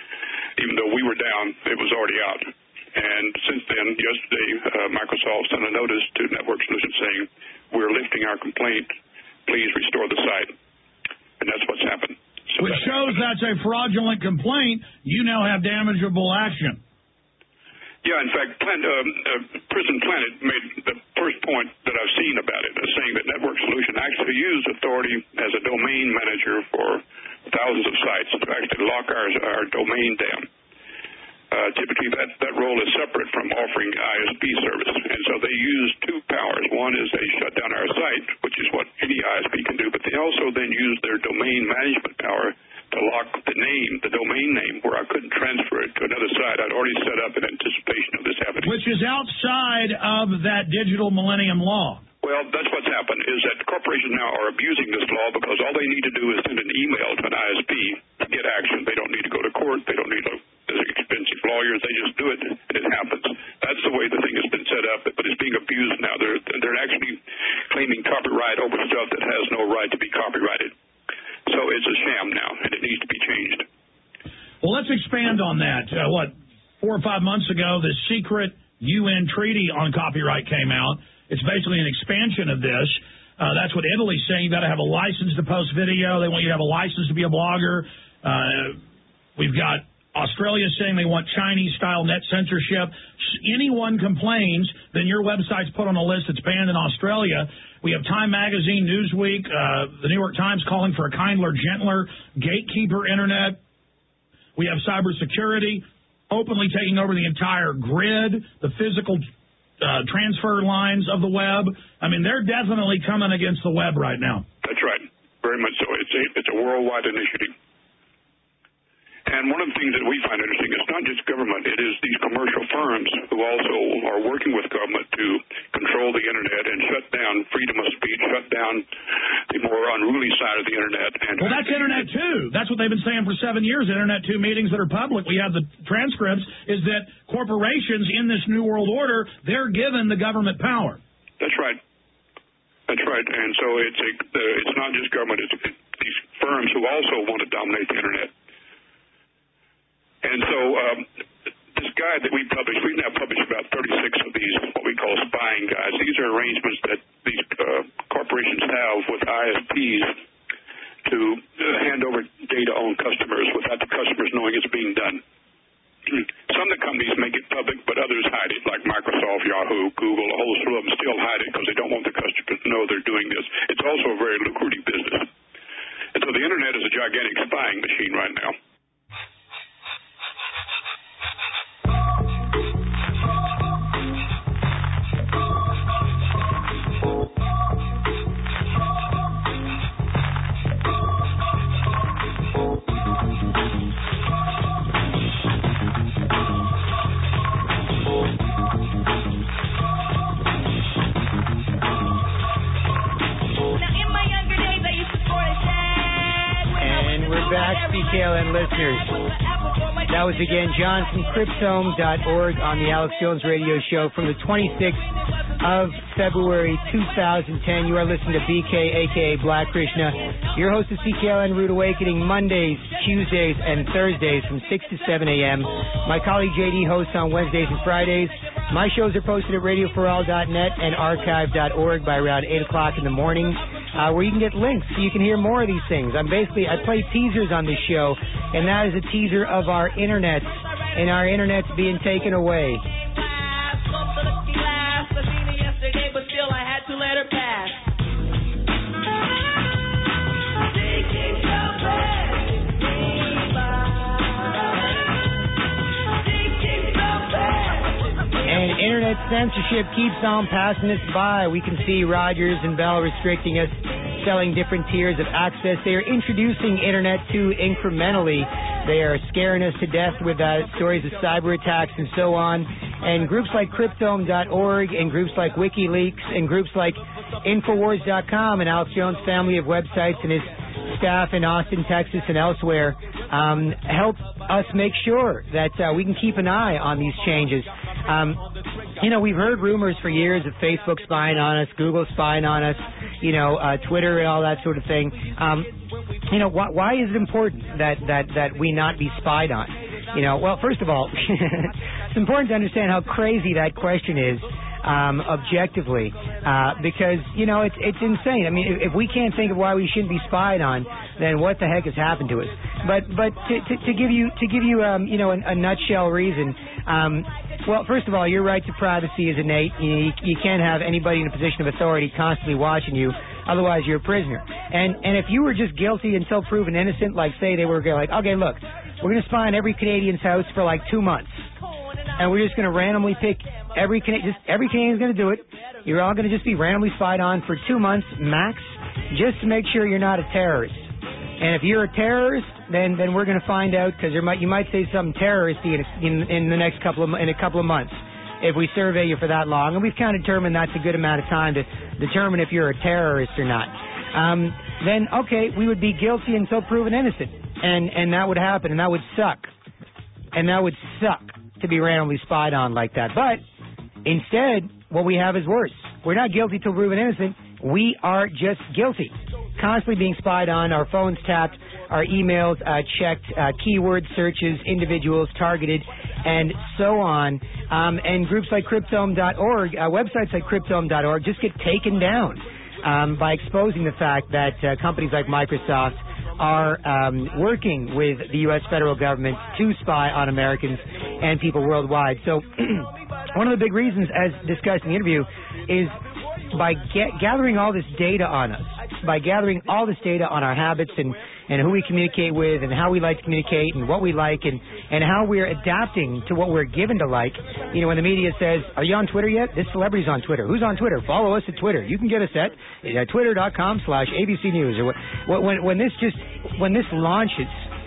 Even though we were down, it was already out. And since then, yesterday, uh, Microsoft sent a notice to Network Solutions saying, we're lifting our complaint. Please restore the site. And that's what's happened. So Which that shows happened. that's a fraudulent complaint. You now have damageable action. Yeah, in fact, Plan, um, uh, Prison Planet made the first point that I've seen about it, is saying that Network Solution actually used authority as a domain manager for thousands of sites to actually lock our, our domain down. Uh, typically, that, that role is separate from offering I S P service. And so they use two powers. One is they shut down our site, which is what any I S P can do, but they also then use their domain management power to lock the name, the domain name, where I couldn't transfer it to another site I'd already set up in anticipation of this happening. Which is outside of that Digital Millennium Law. Well, that's what's happened, is that corporations now are abusing this law because all they need to do is send an email to an I S P to get action. They don't need to go to court. They don't need to, expensive lawyers. They just do it, and it happens. That's the way the thing has been set up, but it's being abused now. They're, they're actually claiming copyright over stuff that has no right to be copyrighted. So it's a sham now, and it needs to be changed. Well, let's expand on that. Uh, what, four or five months ago, the secret U N treaty on copyright came out. It's basically an expansion of this. Uh, that's what Italy's saying. You've got to have a license to post video. They want you to have a license to be a blogger. Uh, we've got Australia saying they want Chinese-style net censorship. Anyone complains, then your website's put on a list that's banned in Australia. We have Time Magazine, Newsweek, uh, the New York Times calling for a kindler, gentler, gatekeeper Internet. We have cybersecurity openly taking over the entire grid, the physical uh, transfer lines of the web. I mean, they're definitely coming against the web right now. That's right. Very much so. It's a, it's a worldwide initiative. And one of the things that we find interesting is not just government, it is these commercial firms who also are working with government to control the Internet and shut down freedom of speech, shut down the more unruly side of the Internet. And well, that's Internet two. That's what they've been saying for seven years, Internet two meetings that are public. We have the transcripts, is that corporations in this New World Order, they're given the government power. That's right. That's right. And so it's, a, uh, it's not just government, it's these firms who also want to dominate the Internet. And so um, this guide that we publish, we now publish about thirty-six of these, what we call spying guides. These are arrangements that these uh, corporations have with I S Ps to uh, hand over data on customers without the customers knowing it's being done. Some of the companies make it public, but others hide it, like Microsoft, Yahoo, Google, a whole slew of them still hide it because they don't want the customers to know they're doing this. It's also a very lucrative business. And so the Internet is a gigantic spying machine right now. Back, C K L N listeners. That was again John from Cryptome dot org on the Alex Jones Radio Show from the twenty-sixth of February two thousand ten. You are listening to B K, a k a. Black Krishna. Your host is C K L N Rude Awakening, Mondays, Tuesdays, and Thursdays from six to seven a.m. My colleague J D hosts on Wednesdays and Fridays. My shows are posted at radio for all dot net and archive dot org by around eight o'clock in the morning. Uh, where you can get links so you can hear more of these things. I'm basically, I play teasers on this show, and that is a teaser of our internet, and our internet's being taken away. And internet censorship keeps on passing us by. We can see Rogers and Bell restricting us, selling different tiers of access. They are introducing Internet two incrementally. They are scaring us to death with uh, stories of cyber attacks and so on. And groups like Cryptome dot org and groups like WikiLeaks and groups like Infowars dot com and Alex Jones' family of websites and his staff in Austin, Texas, and elsewhere um, help us make sure that uh, we can keep an eye on these changes. Um, you know, we've heard rumors for years of Facebook spying on us, Google spying on us, you know, uh, Twitter and all that sort of thing. Um, you know, wh- why is it important that, that, that we not be spied on? You know, well, first of all, it's important to understand how crazy that question is. Um, objectively, uh, because, you know, it's it's insane. I mean, if, if we can't think of why we shouldn't be spied on, then what the heck has happened to us? But but to, to, to give you to give you um, you know a, a nutshell reason, um, well, first of all, your right to privacy is innate. You, you, you can't have anybody in a position of authority constantly watching you, otherwise you're a prisoner. And and if you were just guilty until proven innocent, like say they were like, okay, look, we're going to spy on every Canadian's house for like two months. And we're just going to randomly pick every Canadian, just every Canadian's going to do it. You're all going to just be randomly spied on for two months max, just to make sure you're not a terrorist. And if you're a terrorist, then then we're going to find out because there might you might say something terroristy in, in in the next couple of in a couple of months if we survey you for that long. And we've kind of determined that's a good amount of time to determine if you're a terrorist or not. Um, then okay, we would be guilty until proven innocent, and and that would happen, and that would suck, and that would suck. To be randomly spied on like that. But instead, what we have is worse. We're not guilty till proven innocent. We are just guilty. Constantly being spied on, our phones tapped, our emails uh, checked, uh, keyword searches, individuals targeted, and so on. Um, and groups like Cryptome dot org, uh, websites like Cryptome dot org just get taken down um, by exposing the fact that uh, companies like Microsoft are um, working with the U S federal government to spy on Americans and people worldwide. So one of the big reasons, as discussed in the interview, is by ga- gathering all this data on us, by gathering all this data on our habits and, and who we communicate with and how we like to communicate and what we like and, and how we're adapting to what we're given to like. You know, when the media says, are you on Twitter yet? This celebrity's on Twitter. Who's on Twitter? Follow us at Twitter. You can get us at uh, twitter dot com slash A B C News. Or when, when this just, when this launches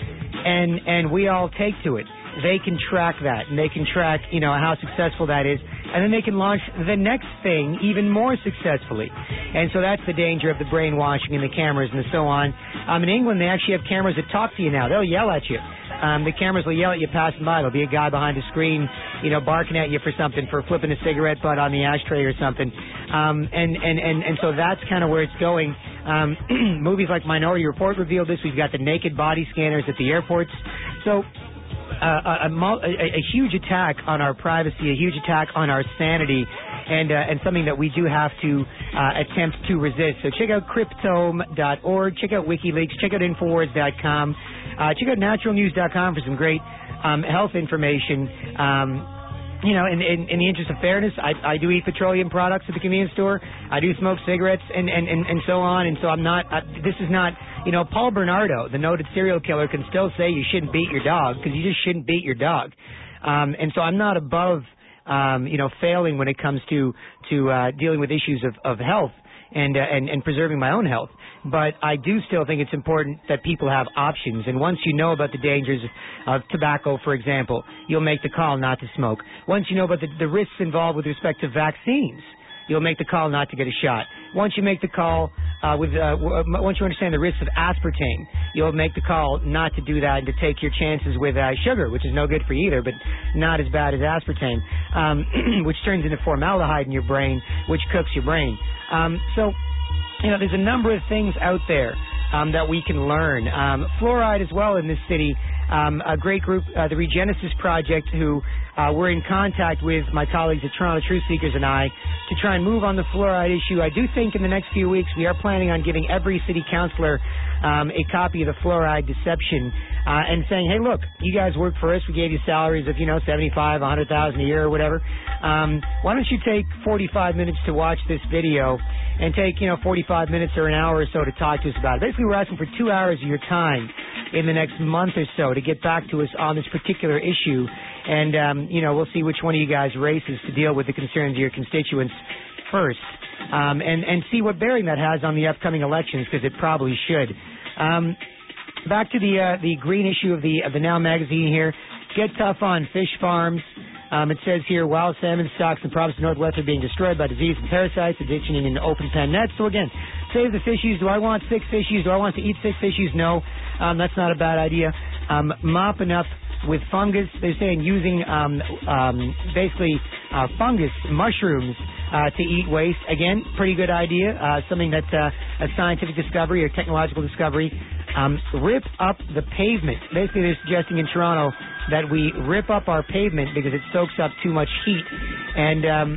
and and we all take to it. They can track that, and they can track, you know, how successful that is, and then they can launch the next thing even more successfully. And so that's the danger of the brainwashing and the cameras and so on. Um, in England, they actually have cameras that talk to you now. They'll yell at you. Um, the cameras will yell at you passing by. There'll be a guy behind the screen, you know, barking at you for something, for flipping a cigarette butt on the ashtray or something. Um, and, and, and, and so that's kind of where it's going. Um, movies like Minority Report revealed this. We've got the naked body scanners at the airports. So Uh, a, a, a, a huge attack on our privacy, a huge attack on our sanity, and uh, and something that we do have to uh, attempt to resist. So check out cryptome dot org, check out WikiLeaks, check out Infowars dot com, uh, check out natural news dot com for some great um, health information. Um, You know, in, in, in the interest of fairness, I, I do eat petroleum products at the convenience store. I do smoke cigarettes and, and, and, and so on. And so I'm not, uh, this is not, you know, Paul Bernardo, the noted serial killer, can still say you shouldn't beat your dog because you just shouldn't beat your dog. Um, and so I'm not above, um, you know, failing when it comes to, to uh, dealing with issues of, of health and, uh, and, and preserving my own health. But I do still think it's important that people have options. And once you know about the dangers of tobacco, for example, you'll make the call not to smoke. Once you know about the, the risks involved with respect to vaccines, you'll make the call not to get a shot. Once you make the call uh, with, uh, once you understand the risks of aspartame, you'll make the call not to do that and to take your chances with uh, sugar, which is no good for you either, but not as bad as aspartame, um, which turns into formaldehyde in your brain, which cooks your brain. Um, so, you know, there's a number of things out there um, that we can learn. Um, fluoride as well in this city. Um, a great group, uh, the Regenesis Project, who uh, we're in contact with, my colleagues at Toronto Truth Seekers and I, to try and move on the fluoride issue. I do think in the next few weeks we are planning on giving every city councilor um, a copy of the fluoride deception uh, and saying, hey, look, you guys work for us. We gave you salaries of, you know, seventy-five, a hundred thousand a year or whatever. Um, why don't you take forty-five minutes to watch this video and take, you know, forty-five minutes or an hour or so to talk to us about it. Basically, we're asking for two hours of your time in the next month or so to get back to us on this particular issue. And, um, you know, we'll see which one of you guys races to deal with the concerns of your constituents first, um, and, and see what bearing that has on the upcoming elections, because it probably should. Um, back to the uh, the green issue of the, of the Now magazine here. Get tough on fish farms. Um, it says here, wild salmon stocks in the province of Northwest are being destroyed by disease and parasites, additioning in open pen nets. So again, save the fishies. Do I want sick fishies? Do I want to eat sick fishies? No, um, that's not a bad idea. Um, mopping up with fungus. They're saying using um, um, basically uh, fungus, mushrooms, uh, to eat waste. Again, pretty good idea. Uh, something that uh, a scientific discovery or technological discovery. Um, rip up the pavement. Basically, they're suggesting in Toronto that we rip up our pavement because it soaks up too much heat. And um,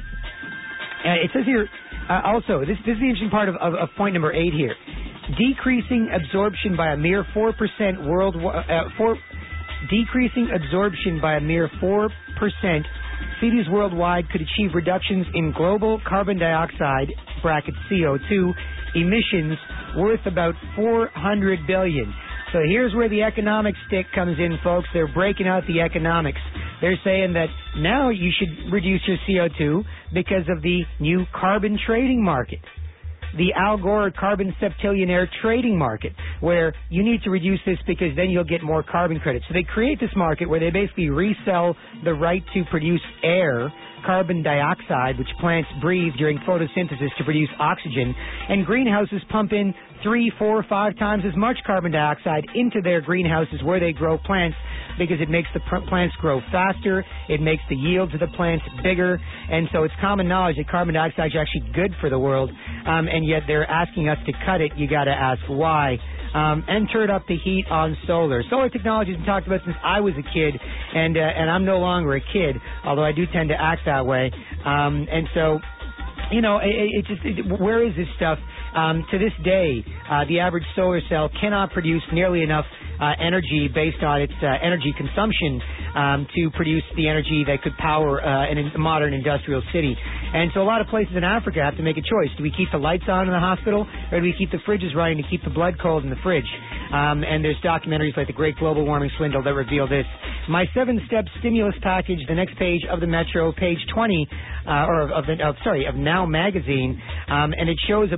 it says here, uh, also, this, this is the interesting part of, of, of point number eight here. Decreasing absorption by a mere four percent world, uh, four, decreasing absorption by a mere four percent. Cities worldwide could achieve reductions in global carbon dioxide, bracket C O two, emissions worth about four hundred billion dollars. So here's where the economic stick comes in, folks. They're breaking out the economics. They're saying that now you should reduce your C O two because of the new carbon trading market. The Al Gore carbon septillionaire trading market, where you need to reduce this because then you'll get more carbon credits. So they create this market where they basically resell the right to produce air, carbon dioxide, which plants breathe during photosynthesis to produce oxygen, and greenhouses pump in three, four, five times as much carbon dioxide into their greenhouses where they grow plants because it makes the plants grow faster, it makes the yields of the plants bigger, and so it's common knowledge that carbon dioxide is actually good for the world, um, and yet they're asking us to cut it. You got to ask why. Um, and turn up the heat on solar. Solar technology has been talked about since I was a kid, and uh, and I'm no longer a kid, although I do tend to act that way. Um, and so, you know, it, it just it, where is this stuff? Um, to this day, uh, the average solar cell cannot produce nearly enough uh, energy based on its uh, energy consumption um, to produce the energy that could power uh, an, a modern industrial city. And so a lot of places in Africa have to make a choice. Do we keep the lights on in the hospital, or do we keep the fridges running to keep the blood cold in the fridge? Um, and there's documentaries like The Great Global Warming Swindle that reveal this. My seven-step stimulus package, the next page of the Metro, page twenty, uh, or of the, of, sorry, of Now magazine, um, and it shows a bunch of things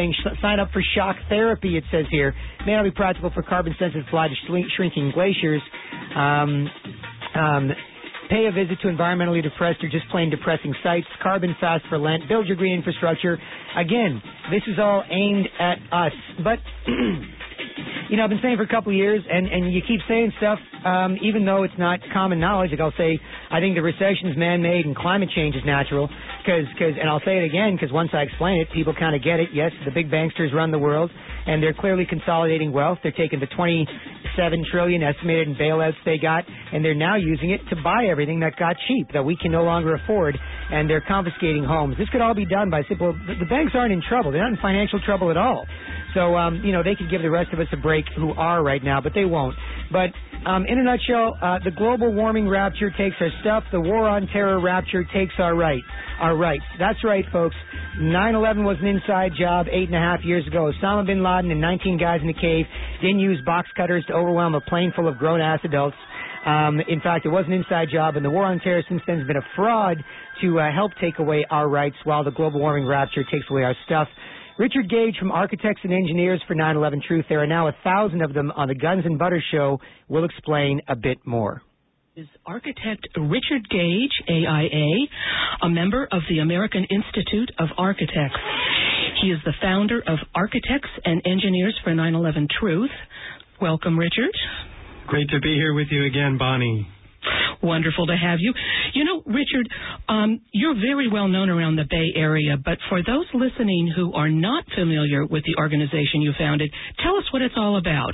saying sh- sign up for shock therapy, it says here. May not be practical for carbon-sensitive fly to shrink, shrinking glaciers. Um, um, pay a visit to environmentally depressed or just plain depressing sites. Carbon fast for Lent. Build your green infrastructure. Again, this is all aimed at us. But, you know, I've been saying for a couple of years, and, and you keep saying stuff, um, even though it's not common knowledge. Like I'll say, I think the recession is man-made and climate change is natural. Cause, cause, and I'll say it again, because once I explain it, people kind of get it. Yes, the big banksters run the world, and they're clearly consolidating wealth. They're taking the twenty-seven trillion dollars estimated in bailouts they got, and they're now using it to buy everything that got cheap, that we can no longer afford, and they're confiscating homes. This could all be done by simple... The banks aren't in trouble. They're not in financial trouble at all. So, um, you know, they could give the rest of us a break who are right now, but they won't. But um, in a nutshell, uh, the global warming rapture takes our stuff. The war on terror rapture takes our right, our rights. That's right, folks. nine eleven was an inside job eight and a half years ago. Osama bin Laden and nineteen guys in a cave didn't use box cutters to overwhelm a plane full of grown-ass adults. Um, in fact, it was an inside job, and the war on terror since then has been a fraud to uh, help take away our rights while the global warming rapture takes away our stuff. Richard Gage from Architects and Engineers for nine eleven Truth. There are now a thousand of them on the Guns and Butter Show. We'll explain a bit more. Is architect Richard Gage, A I A, a member of the American Institute of Architects. He is the founder of Architects and Engineers for nine eleven Truth. Welcome, Richard. Great to be here with you again, Bonnie. Wonderful to have you. You know, Richard, um, you're very well known around the Bay Area, but for those listening who are not familiar with the organization you founded, tell us what it's all about.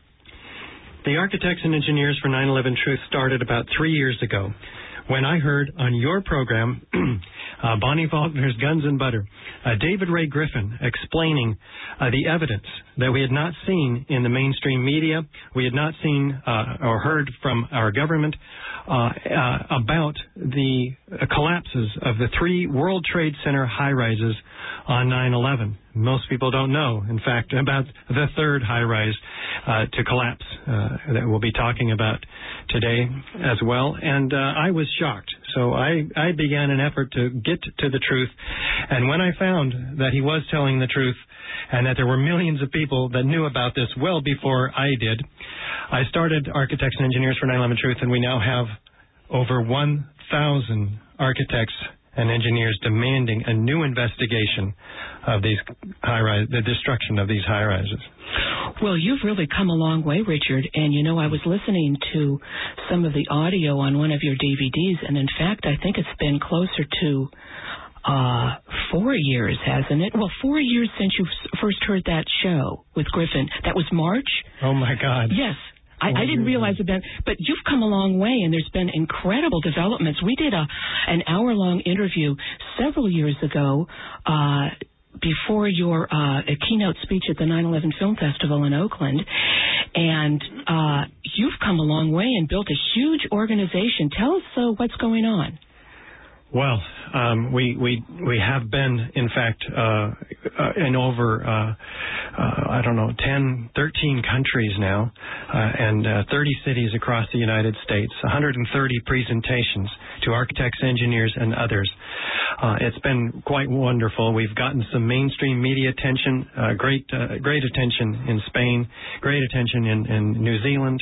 The Architects and Engineers for nine eleven Truth started about three years ago when I heard on your program, uh, Bonnie Faulkner's Guns and Butter, uh, David Ray Griffin explaining uh, the evidence that we had not seen in the mainstream media, we had not seen uh, or heard from our government uh, uh, about the uh, collapses of the three World Trade Center high-rises on nine eleven. Most people don't know, in fact, about the third high-rise uh, to collapse uh, that we'll be talking about today as well. And uh, I was shocked. So I, I began an effort to get to the truth. And when I found that he was telling the truth and that there were millions of people that knew about this well before I did, I started Architects and Engineers for nine eleven Truth, and we now have over one thousand architects and engineers demanding a new investigation of these high-rise, the destruction of these high-rises. Well, you've really come a long way, Richard, and you know, I was listening to some of the audio on one of your D V Ds, and in fact, I think it's been closer to uh, four years, hasn't it? Well, four years since you first heard that show with Griffin. That was March? Oh, my God. Yes. I, I didn't realize it, Ben, but you've come a long way, and there's been incredible developments. We did a an hour-long interview several years ago uh, before your uh, a keynote speech at the nine eleven Film Festival in Oakland, and uh, you've come a long way and built a huge organization. Tell us uh, what's going on. Well, um, we we we have been, in fact, uh, uh, in over uh, uh, I don't know ten, thirteen countries now, uh, and uh, thirty cities across the United States. one hundred thirty presentations to architects, engineers, and others. Uh, it's been quite wonderful. We've gotten some mainstream media attention, uh, great uh, great attention in Spain, great attention in, in New Zealand.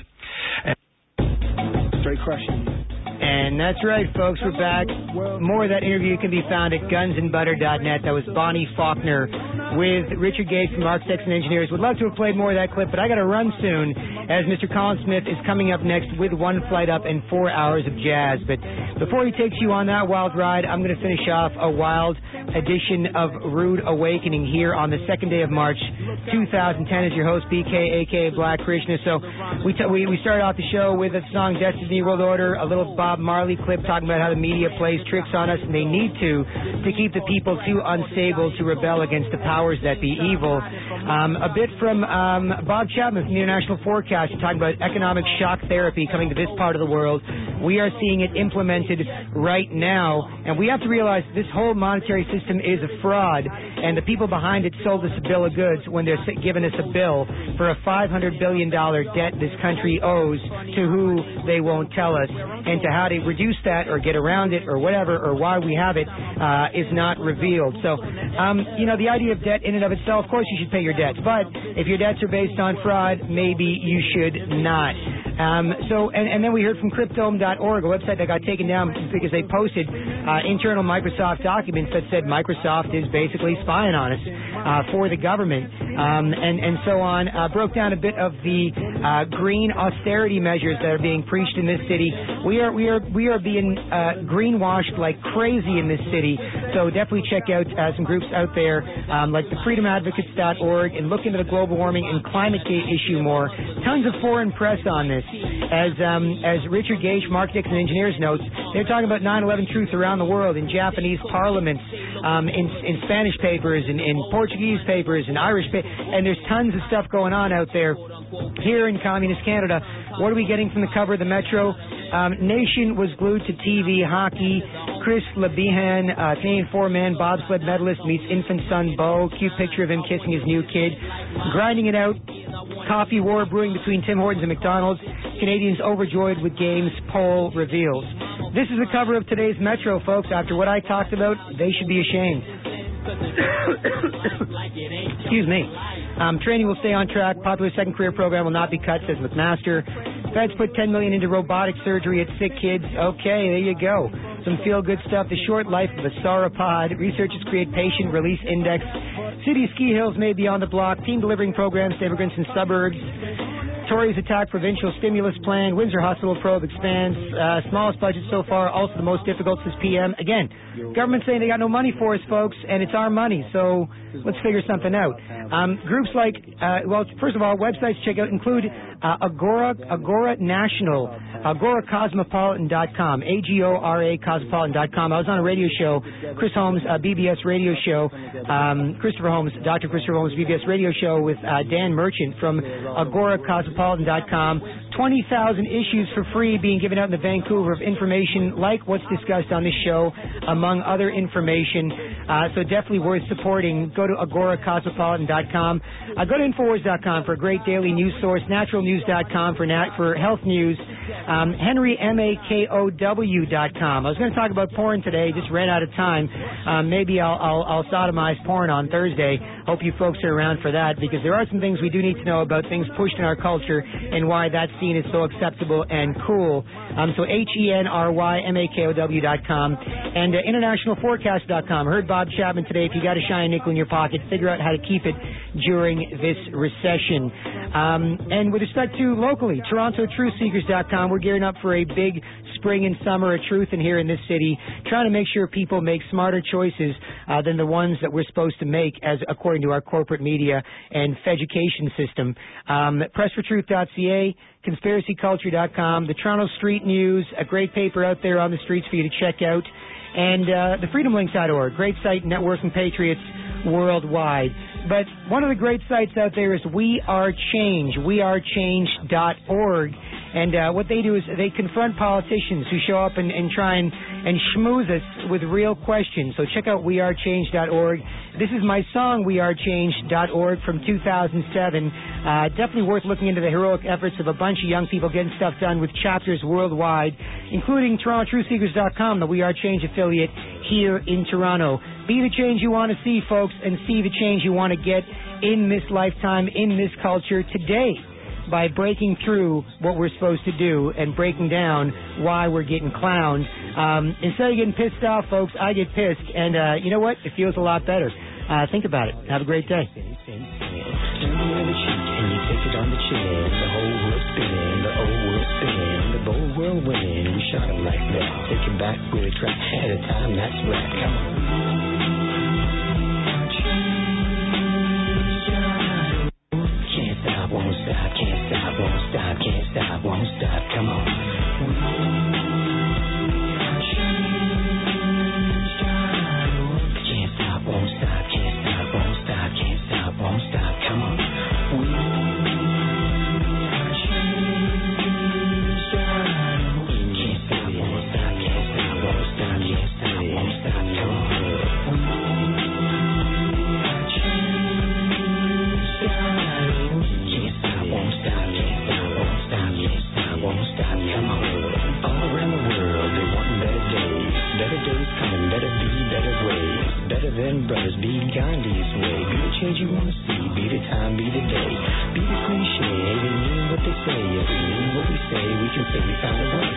And straight crushing. And that's right, folks. We're back. More of that interview can be found at guns and butter dot net. That was Bonnie Faulkner with Richard Gage from Architects and Engineers. Would love to have played more of that clip, but I got to run soon as Mister Colin Smith is coming up next with One Flight Up and four hours of jazz. But before he takes you on that wild ride, I'm going to finish off a wild edition of Rude Awakening here on the second day of March, two thousand ten. As your host, B K, a k a. Black Krishna. So we, t- we, we started off the show with a song, Destiny World Order, a little Bob Marley clip talking about how the media plays tricks on us, and they need to, to keep the people too unstable to rebel against the powers that be evil. Um, a bit from um, Bob Chapman from the International Forecast talking about economic shock therapy coming to this part of the world. We are seeing it implemented right now, and we have to realize this whole monetary system is a fraud, and the people behind it sold us a bill of goods when they're giving us a bill for a five hundred billion dollars debt this country owes to who they won't tell us, and to how to reduce that or get around it or whatever, or why we have it, uh, is not revealed. So Um, you know, the idea of debt in and of itself, of course you should pay your debts, but if your debts are based on fraud, maybe you should not. Um, so, and, and then we heard from Cryptome dot org, a website that got taken down because they posted uh, internal Microsoft documents that said Microsoft is basically spying on us uh, for the government, um, and, and so on. Uh, broke down a bit of the uh, green austerity measures that are being preached in this city. We are we are we are being uh, greenwashed like crazy in this city. So definitely check out uh, some groups out there um, like the freedom advocates dot org and look into the global warming and climate gate issue more. Tons of foreign press on this. As um, as Richard Gage, Mark Dixon Engineers notes, they're talking about nine eleven truth around the world in Japanese parliaments, um, in, in Spanish papers, in, in Portuguese papers, in Irish papers, and there's tons of stuff going on out there. Here in Communist Canada, what are we getting from the cover of the Metro? Um, Nation was glued to T V. Hockey. Chris Lebihan, uh, Canadian four-man bobsled medalist, meets infant son Bo. Cute picture of him kissing his new kid. Grinding it out. Coffee war brewing between Tim Hortons and McDonald's. Canadians overjoyed with games. Poll reveals. This is the cover of today's Metro, folks. After what I talked about, they should be ashamed. Excuse me. Um, training will stay on track. Popular second career program will not be cut, says McMaster. Feds put ten million dollars into robotic surgery at sick kids. Okay, there you go. Some feel-good stuff. The short life of a sauropod. Researchers create patient release index. City ski hills may be on the block. Team delivering programs to immigrants in suburbs. Tories attack provincial stimulus plan. Windsor Hospital probe expands. Uh, smallest budget so far. Also the most difficult since P M. Again, government saying they got no money for us, folks, and it's our money. So let's figure something out. Um, groups like, uh, well, first of all, websites to check out include uh, Agora, Agora National, Agora Cosmopolitan dot com, A G O R A Cosmopolitan dot com. I was on a radio show, Chris Holmes, uh, B B S radio show, um, Christopher Holmes, Doctor Christopher Holmes, B B S radio show with uh, Dan Merchant from Agora Cosmopolitan dot com. twenty thousand issues for free being given out in the Vancouver of information like what's discussed on this show, among other information. Uh, so definitely worth supporting. Go to Agora Cosmopolitan dot com. Uh, go to Infowars dot com for a great daily news source. Natural News dot com for nat- for health news. Um, Henry Mako W dot com. I was going to talk about porn today. Just ran out of time. Um, maybe I'll, I'll, I'll sodomize porn on Thursday. Hope you folks are around for that, because there are some things we do need to know about things pushed in our culture and why that scene is so acceptable and cool. Um, so H E N R Y M A K O W dot com and uh, international forecast dot com. I heard Bob Chapman today, if you got a shiny nickel in your pocket, figure out how to keep it during this recession. Um, and with respect to locally, Toronto Truth Seekers dot com, we're gearing up for a big spring and summer of truth in here in this city, trying to make sure people make smarter choices uh, than the ones that we're supposed to make, as according to our corporate media and feducation system. Um, press for truth dot C A, conspiracy culture dot com, the Toronto Street News, a great paper out there on the streets for you to check out, and uh, the freedom links dot org, great site, networking patriots worldwide. But one of the great sites out there is We Are Change, we are change dot org. And uh, what they do is they confront politicians who show up and, and try and, and schmooze us with real questions. So check out we are change dot org. This is my song, we are change dot org, from two thousand seven. Uh, definitely worth looking into the heroic efforts of a bunch of young people getting stuff done with chapters worldwide, including Toronto Truth Seekers dot com, the We Are Change affiliate here in Toronto. Be the change you want to see, folks, and see the change you want to get in this lifetime, in this culture today, by breaking through what we're supposed to do and breaking down why we're getting clowned. Um, instead of getting pissed off, folks, I get pissed. And uh, you know what? It feels a lot better. Uh, think about it. Have a great day. World winning, we shot him like that. Take him back with a track at a time, that's rap. Come on. Can't stop, won't stop, can't stop, won't stop, can't stop, won't stop, come on. Can't stop, won't stop, can't stop, won't stop, can't stop, won't stop, come on. Won't and brothers, be Gandhi's way. Be the change you want to see, be the time, be the day. Be the cliche, hey, they mean what they say. Yes, we mean what we say, we can say we found a way.